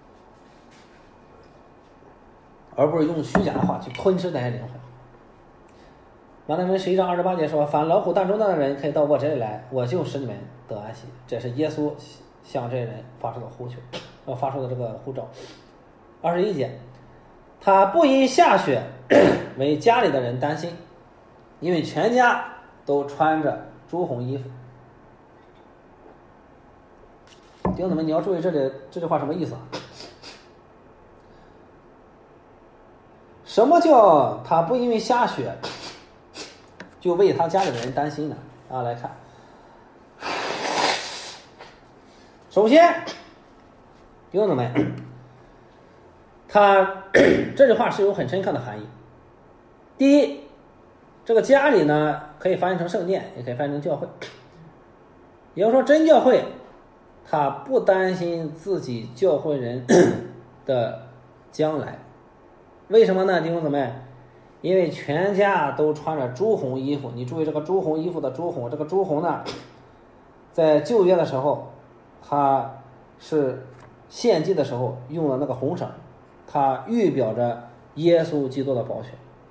而不是用虚假的话去吞吃那些灵魂。马太福音十一章二十八节说：“凡劳苦担重担的人，可以到我这里来，我就使你们得安息。”这是耶稣向这些人发出的呼求，呃，发出的这个呼召。二十一节， 他不因下雪为家里的人担心，因为全家都穿着朱红衣服。弟兄姊妹，你要注意这里这句话什么意思啊？什么叫他不因为下雪就为他家里的人担心呢？啊，来看，首先，弟兄姊妹，他这句话是有很深刻的含义。第一，这个家里呢可以翻译成圣殿，也可以翻译成教会。也就是说，真教会他不担心自己教会人的将来。为什么呢，弟兄姊妹？因为全家都穿着朱红衣服。你注意这个朱红衣服的朱红，这个朱红呢，在旧约的时候，它是献祭的时候用的那个红绳，它预表着耶稣基督的宝血。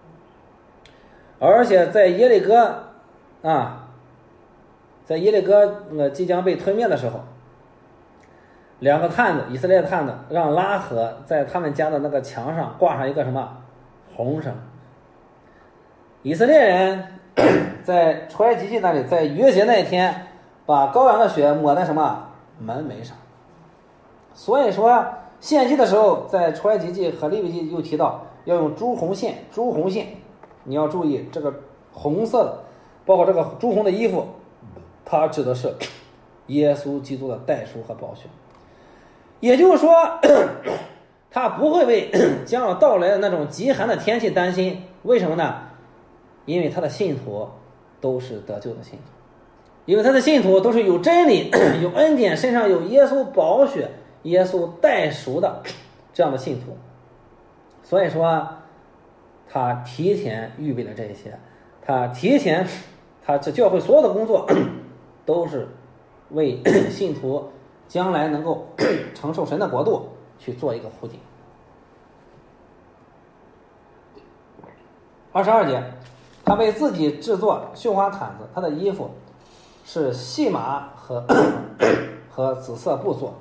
而且在耶利哥啊，在耶利哥那个即将被吞灭的时候，两个探子，以色列的探子让拉合在他们家的那个墙上挂上一个什么红绳。以色列人在出埃及记那里，在逾越节那一天把羔羊的血抹在什么门楣上。所以说献祭的时候，在出埃及记和利未记又提到要用朱红线，朱红线你要注意这个红色的，包括这个朱红的衣服，它指的是耶稣基督的代赎和宝血。也就是说，他不会为将要到来的那种极寒的天气担心。为什么呢？因为他的信徒都是得救的信徒，因为他的信徒都是有真理、有恩典，身上有耶稣宝血、耶稣代赎的这样的信徒。所以说，他提前预备了这一些，他提前，他这教会所有的工作都是为信徒将来能够承受神的国度去做一个铺垫。二十二节，他为自己制作绣花毯子，他的衣服是细麻和和紫色布做。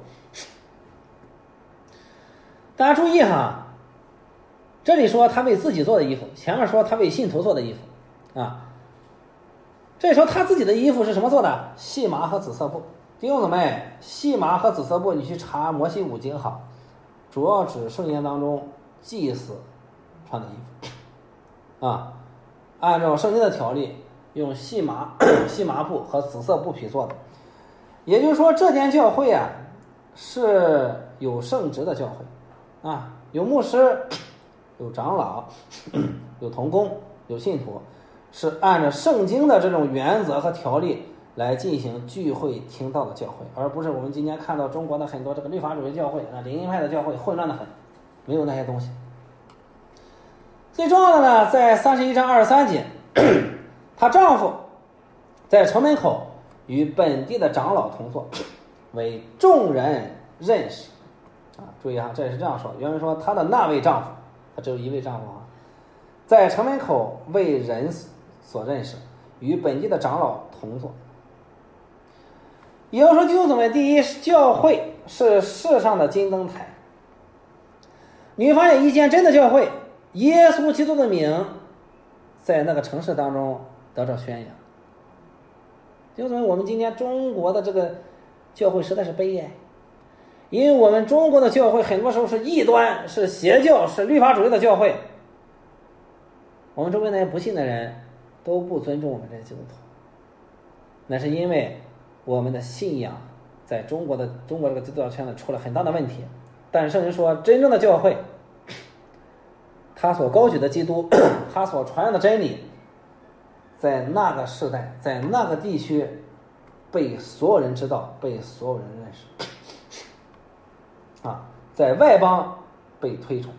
大家注意哈，这里说他为自己做的衣服，前面说他为信徒做的衣服啊。这里说他自己的衣服是什么做的？细麻和紫色布。弟兄姊妹，细麻和紫色布，你去查摩西五经好，主要指圣经当中祭司穿的衣服啊。按照圣经的条例，用细麻细麻布和紫色布匹做的。也就是说，这间教会啊是有圣职的教会啊，有牧师，有长老，有同工，有信徒，是按照圣经的这种原则和条例来进行聚会听道的教会，而不是我们今天看到中国的很多这个律法主义教会啊、灵恩派的教会混乱的很，没有那些东西。最重要的呢，在三十一章二十三节，她丈夫在城门口与本地的长老同坐，为众人认识。啊，注意啊，这也是这样说。原文说她的那位丈夫，她只有一位丈夫啊，在城门口为人所认识，与本地的长老同坐。也就是说，弟兄姊妹，第一，教会是世上的金灯台。你会发现，一间真的教会，耶稣基督的名在那个城市当中得到宣扬。弟兄姊妹，我们今天中国的这个教会实在是悲哀，因为我们中国的教会很多时候是异端，是邪教，是律法主义的教会。我们周围那些不信的人都不尊重我们这些基督徒，那是因为我们的信仰在中国的中国这个基督教圈子出了很大的问题。但圣经说，真正的教会，他所高举的基督，他所传扬的真理，在那个时代，在那个地区被所有人知道，被所有人认识啊，在外邦被推崇。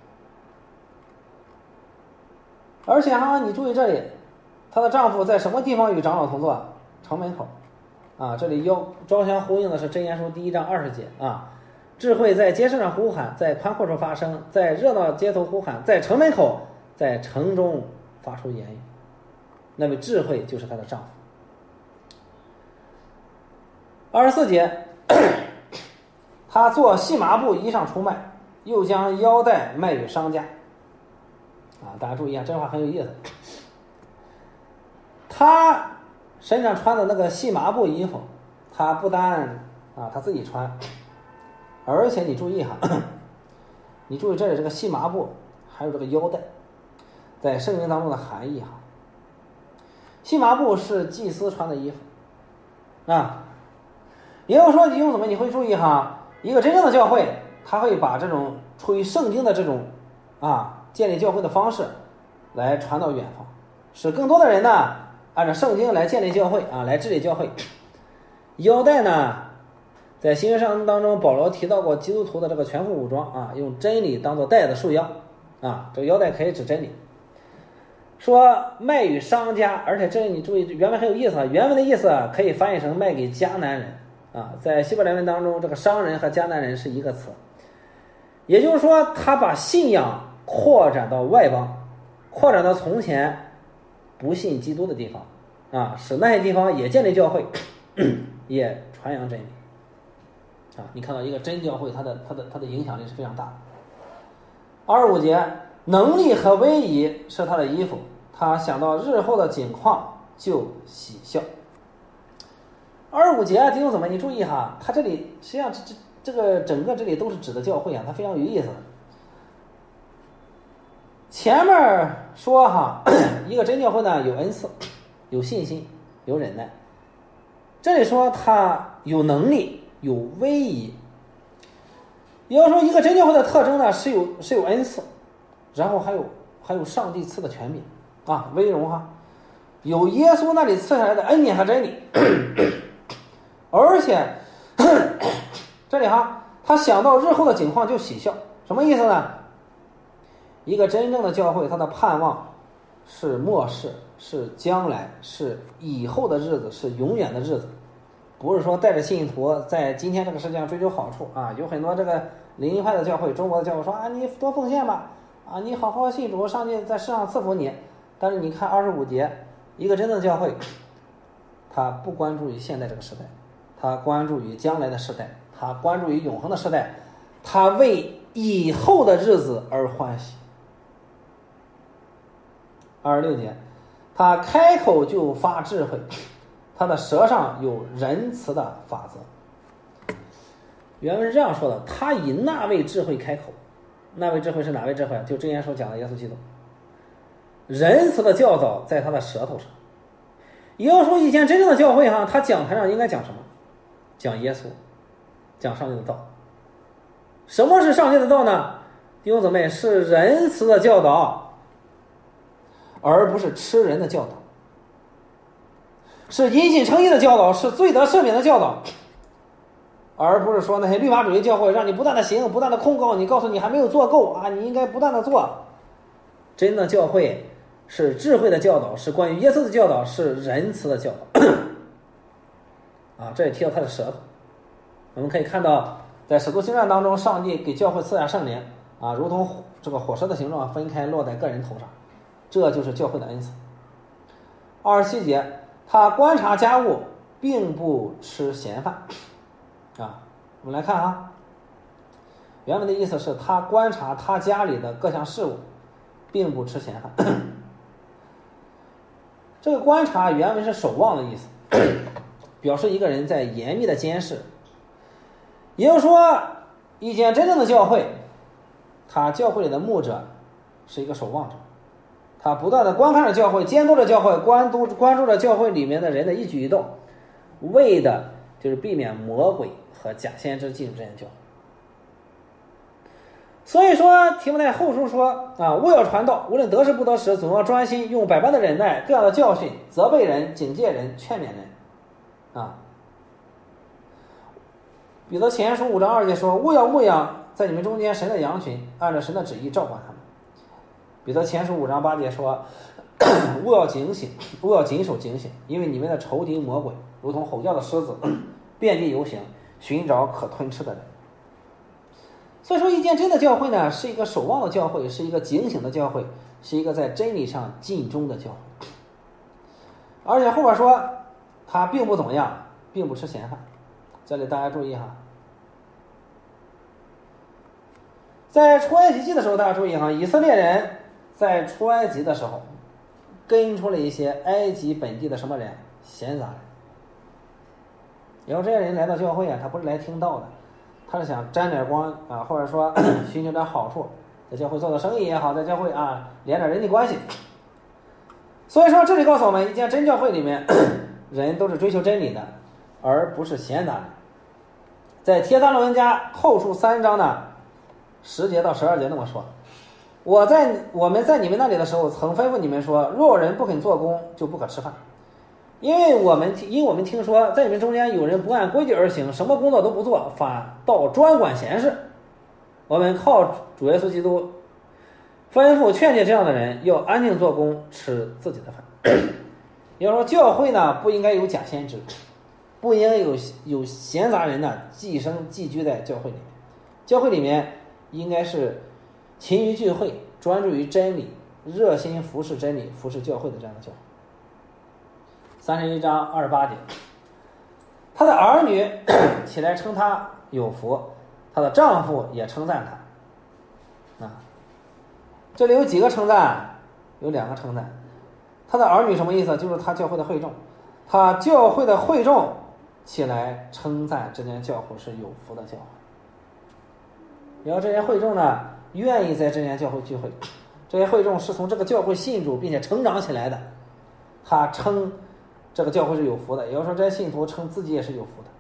而且哈，你注意这里，她的丈夫在什么地方与长老同坐？城门口啊。这里要招相呼应的是箴言书第一章二十节啊。智慧在街市上呼喊，在宽阔处发声，在热闹街头呼喊，在城门口，在城中发出言语。那么智慧就是她的丈夫。二十四节，他做细麻布衣裳出卖，又将腰带卖与商家， 啊，大家注意一下，这句话很有意思。他身上穿的那个细麻布衣服，他不单啊他自己穿，而且你注意哈，你注意这里这个细麻布还有这个腰带，在圣经当中的含义哈。细麻布是祭司穿的衣服啊，也就是说，你用怎么你会注意哈，一个真正的教会，他会把这种出于圣经的这种啊建立教会的方式来传到远方，使更多的人呢按照圣经来建立教会啊，来治理教会。腰带呢，在新约圣经当中，保罗提到过基督徒的这个全副武装啊，用真理当做带子束腰啊，这个腰带可以指真理。说卖与商家，而且这里你注意原文很有意思啊，原文的意思啊可以翻译成卖给迦南人啊，在希伯来文当中，这个商人和迦南人是一个词，也就是说，他把信仰扩展到外邦，扩展到从前不信基督的地方啊，使那些地方也建立教会，也传扬真理啊。你看到一个真教会，它的它的它的影响力是非常大的。二十五节，能力和威仪是他的衣服，他想到日后的景况就喜笑。二十五节弟兄姊妹，你注意哈，他这里实际上这这这个整个这里都是指的教会啊，它非常有意思。前面说哈，一个真教会呢有恩赐，有信心，有忍耐。这里说他有能力，有威仪。也就是说，一个真教会的特征呢是有是有恩赐，然后还有还有上帝赐的权柄啊，威荣哈，有耶稣那里赐下来的恩典和真理。而且这里哈，他想到日后的景况就喜笑，什么意思呢？一个真正的教会，他的盼望是末世，是将来，是以后的日子，是永远的日子，不是说带着信徒在今天这个世界上追求好处啊。有很多这个灵恩派的教会，中国的教会说啊，你多奉献吧，啊，你好好信主，上帝在世上赐福你。但是你看二十五节，一个真正的教会，他不关注于现在这个时代，他关注于将来的时代，他关注于永恒的时代，他为以后的日子而欢喜。二十六节，他开口就发智慧，他的舌上有仁慈的法则。原文是这样说的，他以那位智慧开口，那位智慧是哪位智慧？就之前所讲的耶稣基督。仁慈的教导在他的舌头上。也就是说，以前真正的教会哈，他讲台上应该讲什么？讲耶稣，讲上帝的道。什么是上帝的道呢？弟兄姊妹，是仁慈的教导，而不是吃人的教导，是因信称义的教导，是罪得赦免的教导，而不是说那些律法主义教会让你不断的行，不断的控告你，告诉你还没有做够啊，你应该不断的做。真的教会是智慧的教导，是关于耶稣的教导，是仁慈的教导啊，这也提到他的舌头。我们可以看到在使徒行传当中，上帝给教会赐下圣灵啊，如同这个火舌的形状分开落在个人头上，这就是教会的恩赐。二十七节，他观察家务，并不吃闲饭啊。我们来看啊，原文的意思是他观察他家里的各项事务，并不吃闲饭。这个观察原文是守望的意思，表示一个人在严密的监视。也就是说，一间真正的教会，他教会里的牧者是一个守望者，他不断的观看着教会，监督着教会，关督关注着教会里面的人的一举一动，为的就是避免魔鬼和假先知进入这间教会。所以说提摩太后书说啊，务要传道，无论得时不得时，总要专心，用百般的忍耐，各样的教训，责备人，警戒人，劝勉人啊。彼得前书五章二节说，务要牧养在你们中间神的羊群，按照神的旨意照管他们。彼得前书五章八节说，务要警醒，务要谨守警醒，因为你们的仇敌魔鬼如同吼叫的狮子，遍地游行，寻找可吞吃的人。所以说，一间真的教会呢，是一个守望的教会，是一个警醒的教会，是一个在真理上尽忠的教会。而且后边说他并不怎么样，并不吃闲饭。这里大家注意哈，在出埃及记的时候，大家注意哈，以色列人在出埃及的时候，跟出了一些埃及本地的什么人，闲杂人。然后这些人来到教会啊，他不是来听道的，他是想沾点光啊，或者说寻求点好处，在教会做做生意也好，在教会啊连点人际关系。所以说这里告诉我们，一间真教会里面人都是追求真理的，而不是闲杂人。在帖撒罗尼迦后书三章呢十节到十二节那么说，我在我们在你们那里的时候，曾吩咐你们说，若有人不肯做工，就不可吃饭。因为我们因为我们听说，在你们中间有人不按规矩而行，什么工作都不做，反倒专管闲事。我们靠主耶稣基督吩咐劝诫这样的人，要安静做工，吃自己的饭。也就是说，教会呢不应该有假先知，不应该有有闲杂人呢寄生寄居在教会里面。教会里面应该是勤于聚会，专注于真理，热心服侍真理，服侍教会的这样的教会。三十一章二十八节，他的儿女起来称他有福，他的丈夫也称赞他。啊，这里有几个称赞？有两个称赞。他的儿女什么意思？就是他教会的会众，他教会的会众起来称赞这间教会是有福的教会。然后这些会众呢，愿意在这间教会聚会，这些会众是从这个教会信主并且成长起来的，他称这个教会是有福的，也就是说这些信徒称自己也是有福的。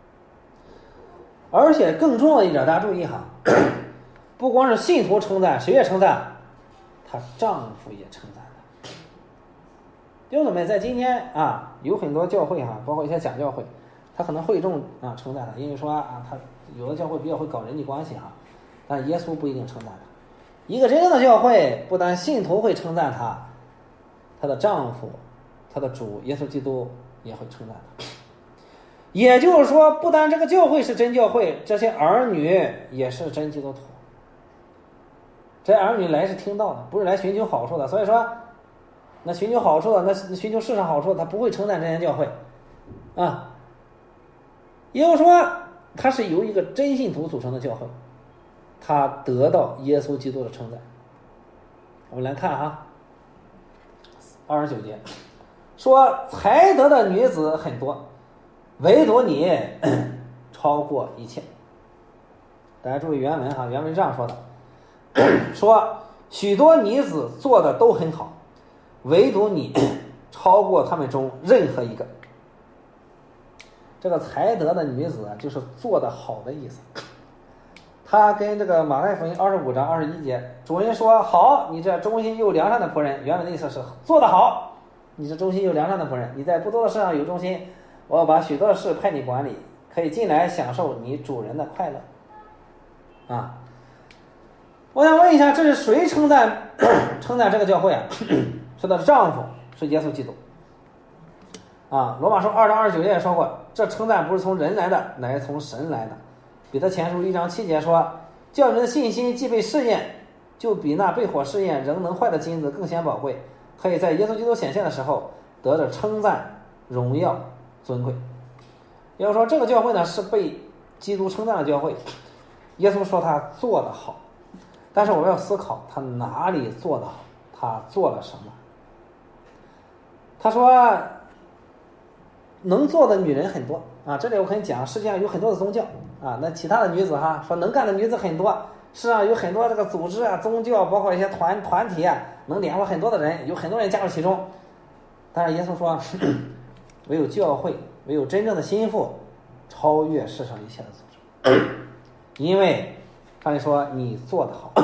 而且更重要的一点，大家注意哈，不光是信徒称赞，谁也称赞？她丈夫也称赞她。弟兄姊妹，在今天啊，有很多教会哈，包括一些假教会，他可能会众啊称赞他，因为说啊，他有的教会比较会搞人际关系哈，但耶稣不一定称赞他。一个真正的教会，不但信徒会称赞他，她的丈夫、她的主耶稣基督也会称赞他。也就是说，不但这个教会是真教会，这些儿女也是真基督徒。这些儿女来是听到的，不是来寻求好处的。所以说，那寻求好处的，那寻求世上好处的，他不会称赞这间教会啊。也就是说，他是由一个真信徒组成的教会，他得到耶稣基督的称赞。我们来看哈，二十九节说，才德的女子很多，唯独你超过一切。大家注意原文哈，原文这样说的，说许多女子做的都很好，唯独你超过他们中任何一个。这个才德的女子啊，就是做得好的意思。他跟这个马太福音二十五章二十一节，主人说，好，你这忠心又良善的仆人，原文的意思是做得好，你是忠心又良善的仆人，你在不多的事上有忠心，我要把许多的事派你管理，可以进来享受你主人的快乐啊。我想问一下，这是谁称赞称赞这个教会啊？是她的丈夫，是耶稣基督啊。罗马书二章二十九节也说过，这称赞不是从人来的，乃是从神来的。彼得前书一章七节说，叫人的信心既被试验，就比那被火试验仍能坏的金子更显宝贵，可以在耶稣基督显现的时候得着称赞、荣耀、尊贵。也就是说，这个教会呢是被基督称赞的教会。耶稣说他做得好，但是我们要思考他哪里做得好，他做了什么。他说能做的女人很多啊，这里我可以讲，世界上有很多的宗教啊，那其他的女子哈，说能干的女子很多，世上有很多这个组织啊、宗教，包括一些团团体啊，能联络很多的人，有很多人加入其中。但是耶稣说，唯有教会，唯有真正的心腹，超越世上一切的组织，因为上帝说你做得好。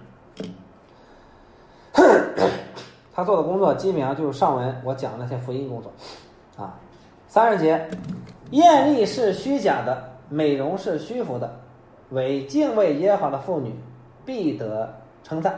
他做的工作基本上就是上文我讲的那些福音工作啊。三十节，艳丽是虚假的，美容是虚浮的，为敬畏耶和华的妇女必得称赞。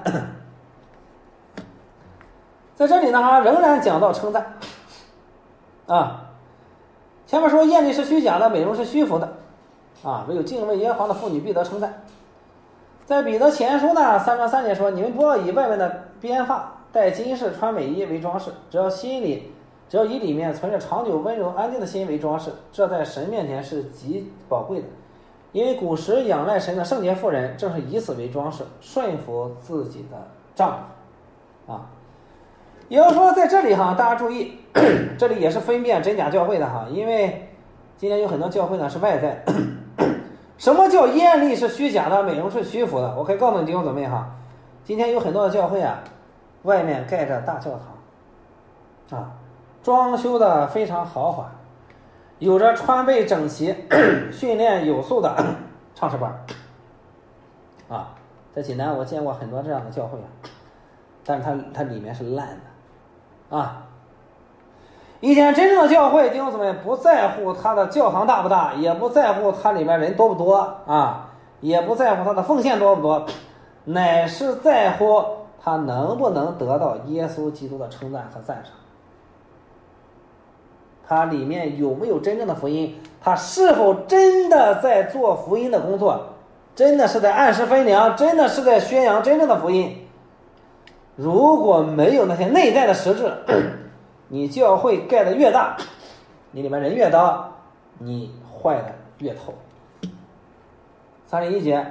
在这里呢，还仍然讲到称赞啊。前面说艳丽是虚假的，美容是虚浮的啊，唯有敬畏耶和华的妇女必得称赞。在彼得前书呢三章三节说，你们不要以外面的编发戴金饰穿美衣为装饰，只要心里只要以里面存着长久温柔安静的心为装饰，这在神面前是极宝贵的。因为古时仰赖神的圣洁妇人正是以此为装饰，顺服自己的丈夫啊。也就是说，在这里哈，大家注意，这里也是分辨真假教会的哈，因为今天有很多教会呢是外在。什么叫艳丽是虚假的，美容是虚浮的？我可以告诉你弟兄姊妹哈，今天有很多的教会啊，外面盖着大教堂，啊，装修的非常豪华，有着穿备整齐、训练有素的唱诗班，啊，在济南我见过很多这样的教会啊，但是它它里面是烂的，啊。以前真正的教会弟兄姊妹不在乎它的教堂大不大，也不在乎它里面人多不多啊，也不在乎它的奉献多不多，乃是在乎它能不能得到耶稣基督的称赞和赞赏，它里面有没有真正的福音，它是否真的在做福音的工作，真的是在按时分粮，真的是在宣扬真正的福音。如果没有那些内在的实质，你教会盖得越大，你里面人越多，你坏的越透。三十一节，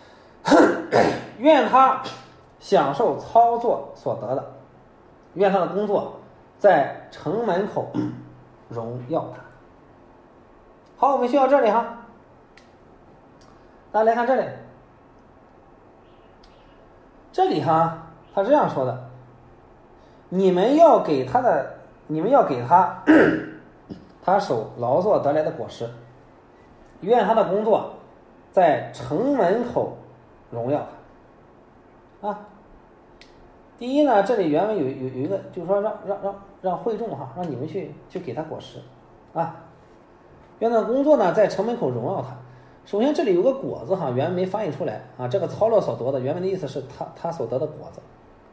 愿他享受操作所得的，愿他的工作在城门口荣耀他。好，我们需要这里哈，大家来看这里，这里哈，他这样说的：你们要给他的。你们要给他他手劳作得来的果实，愿他的工作在城门口荣耀他。啊，第一呢，这里原文有有有一个，就是说让让让让会众哈，让你们去去给他果实，啊，愿他的工作呢在城门口荣耀他。首先这里有个果子哈，原文没翻译出来啊，这个操劳所得的原文的意思是他他所得的果子，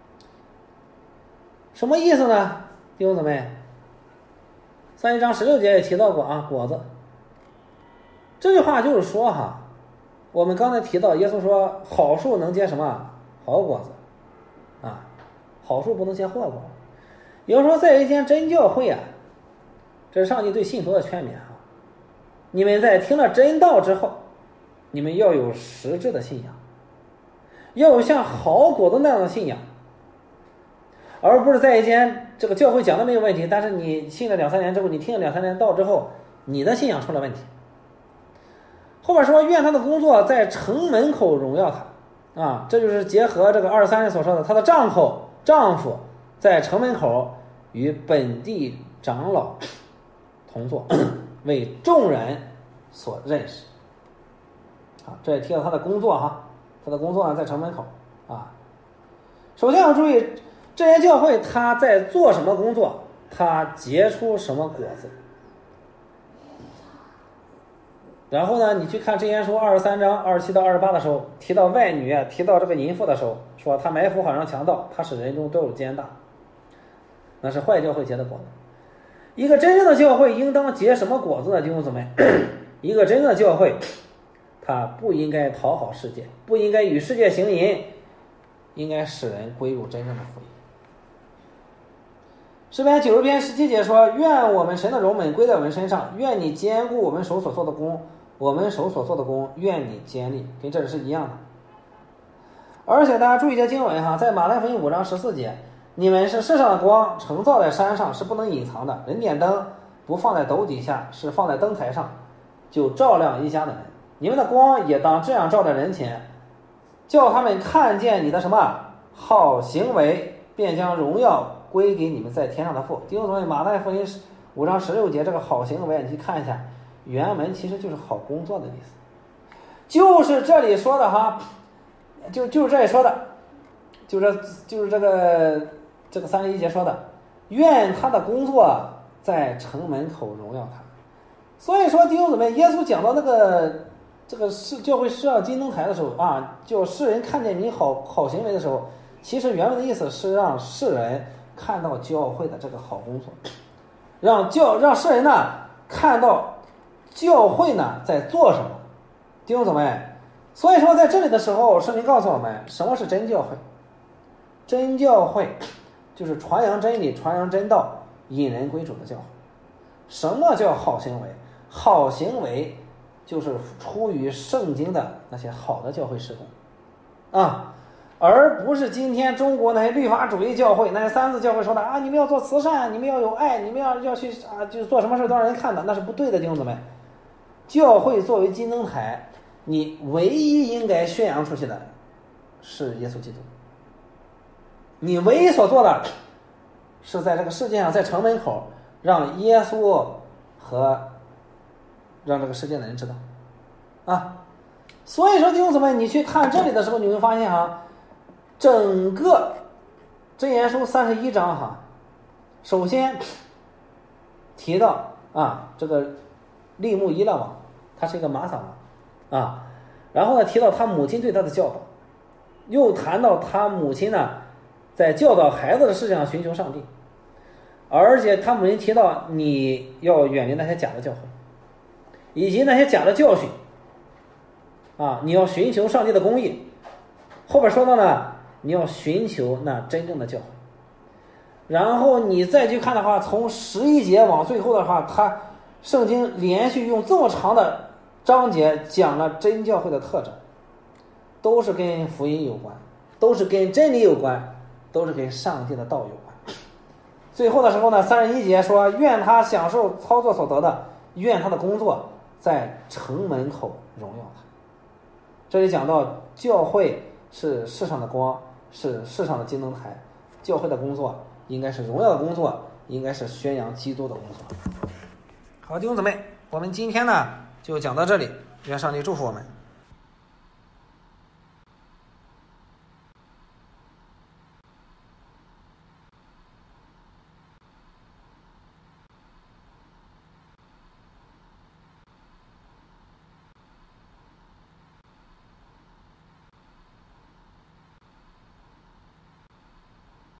什么意思呢？弟兄姊妹，三一章十六节也提到过啊，果子。这句话就是说哈，我们刚才提到耶稣说好树能结什么？好果子啊，好树不能结坏果。也就是说，在一间真教会啊，这是上帝对信徒的劝勉哈。你们在听了真道之后，你们要有实质的信仰，要有像好果子那样的信仰，而不是在一间这个教会讲的没有问题，但是你信了两三年之后，你听了两三年道之后，你的信仰出了问题。后边说愿他的工作在城门口荣耀他，啊，这就是结合这个二十三人所说的，他的丈夫丈夫在城门口与本地长老同坐，为众人所认识。啊，这也提到他的工作哈，他的工作呢在城门口啊。首先要注意，这些教会他在做什么工作，他结出什么果子。然后呢，你去看箴言书二十三章二十七到二十八的时候，提到外女，提到这个淫妇的时候，说他埋伏好像强盗，他使人中都有奸大，那是坏教会结的果子。一个真正的教会应当结什么果子呢？弟兄姊妹，一个真正的教会，他不应该讨好世界，不应该与世界行淫，应该使人归入真正的福音。诗篇九十篇十七节说：愿我们神的荣美归在我们身上，愿你兼顾我们手所做的工，我们手所做的工，愿你坚立，跟这里是一样的。而且大家注意一下经文哈，在马太福音五章十四节，你们是世上的光，城造在山上，是不能隐藏的。人点灯不放在斗底下，是放在灯台上，就照亮一家的人。你们的光也当这样照在人前，叫他们看见你的什么好行为，便将荣耀归给你们在天上的父。弟兄姊妹，马太福音五章十六节这个好行为，你去看一下原文，其实就是好工作的意思，就是这里说的哈，就就是这里说的，就是就是这个这个三十一节说的，愿他的工作在城门口荣耀他。所以说弟兄姊妹，耶稣讲到那个这个是教会设上金灯台的时候啊，就世人看见你好好行为的时候，其实原文的意思是让世人看到教会的这个好工作，让教让世人呢看到教会呢在做什么。弟兄姊妹，所以说在这里的时候，圣经告诉我们什么是真教会。真教会就是传扬真理、传扬真道、引人归主的教会。什么叫好行为？好行为就是出于圣经的那些好的教会事工啊。 而不是今天中国那些律法主义教会、那些三自教会说的啊，你们要做慈善，你们要有爱，你们要要去啊，就做什么事都让人看的，那是不对的，弟兄姊妹。教会作为金灯台，你唯一应该宣扬出去的是耶稣基督。你唯一所做的是在这个世界上，在城门口让耶稣和让这个世界的人知道啊。所以说弟兄姊妹，你去看这里的时候，你会发现哈，整个箴言书三十一章哈，首先提到啊这个利木伊勒王，他是一个玛撒王啊，然后呢提到他母亲对他的教导，又谈到他母亲呢在教导孩子的事情上寻求上帝，而且他母亲提到你要远离那些假的教诲，以及那些假的教训啊，你要寻求上帝的公义。后边说到呢，你要寻求那真正的教诲。然后你再去看的话，从十一节往最后的话，他圣经连续用这么长的章节讲了真教会的特征，都是跟福音有关，都是跟真理有关，都是跟上帝的道有关。最后的时候呢，三十一节说，愿他享受操作所得的，愿他的工作在城门口荣耀他。这里讲到教会是世上的光，是世上的金灯台，教会的工作应该是荣耀的工作，应该是宣扬基督的工作。好，弟兄姊妹，我们今天呢就讲到这里，愿上帝祝福我们。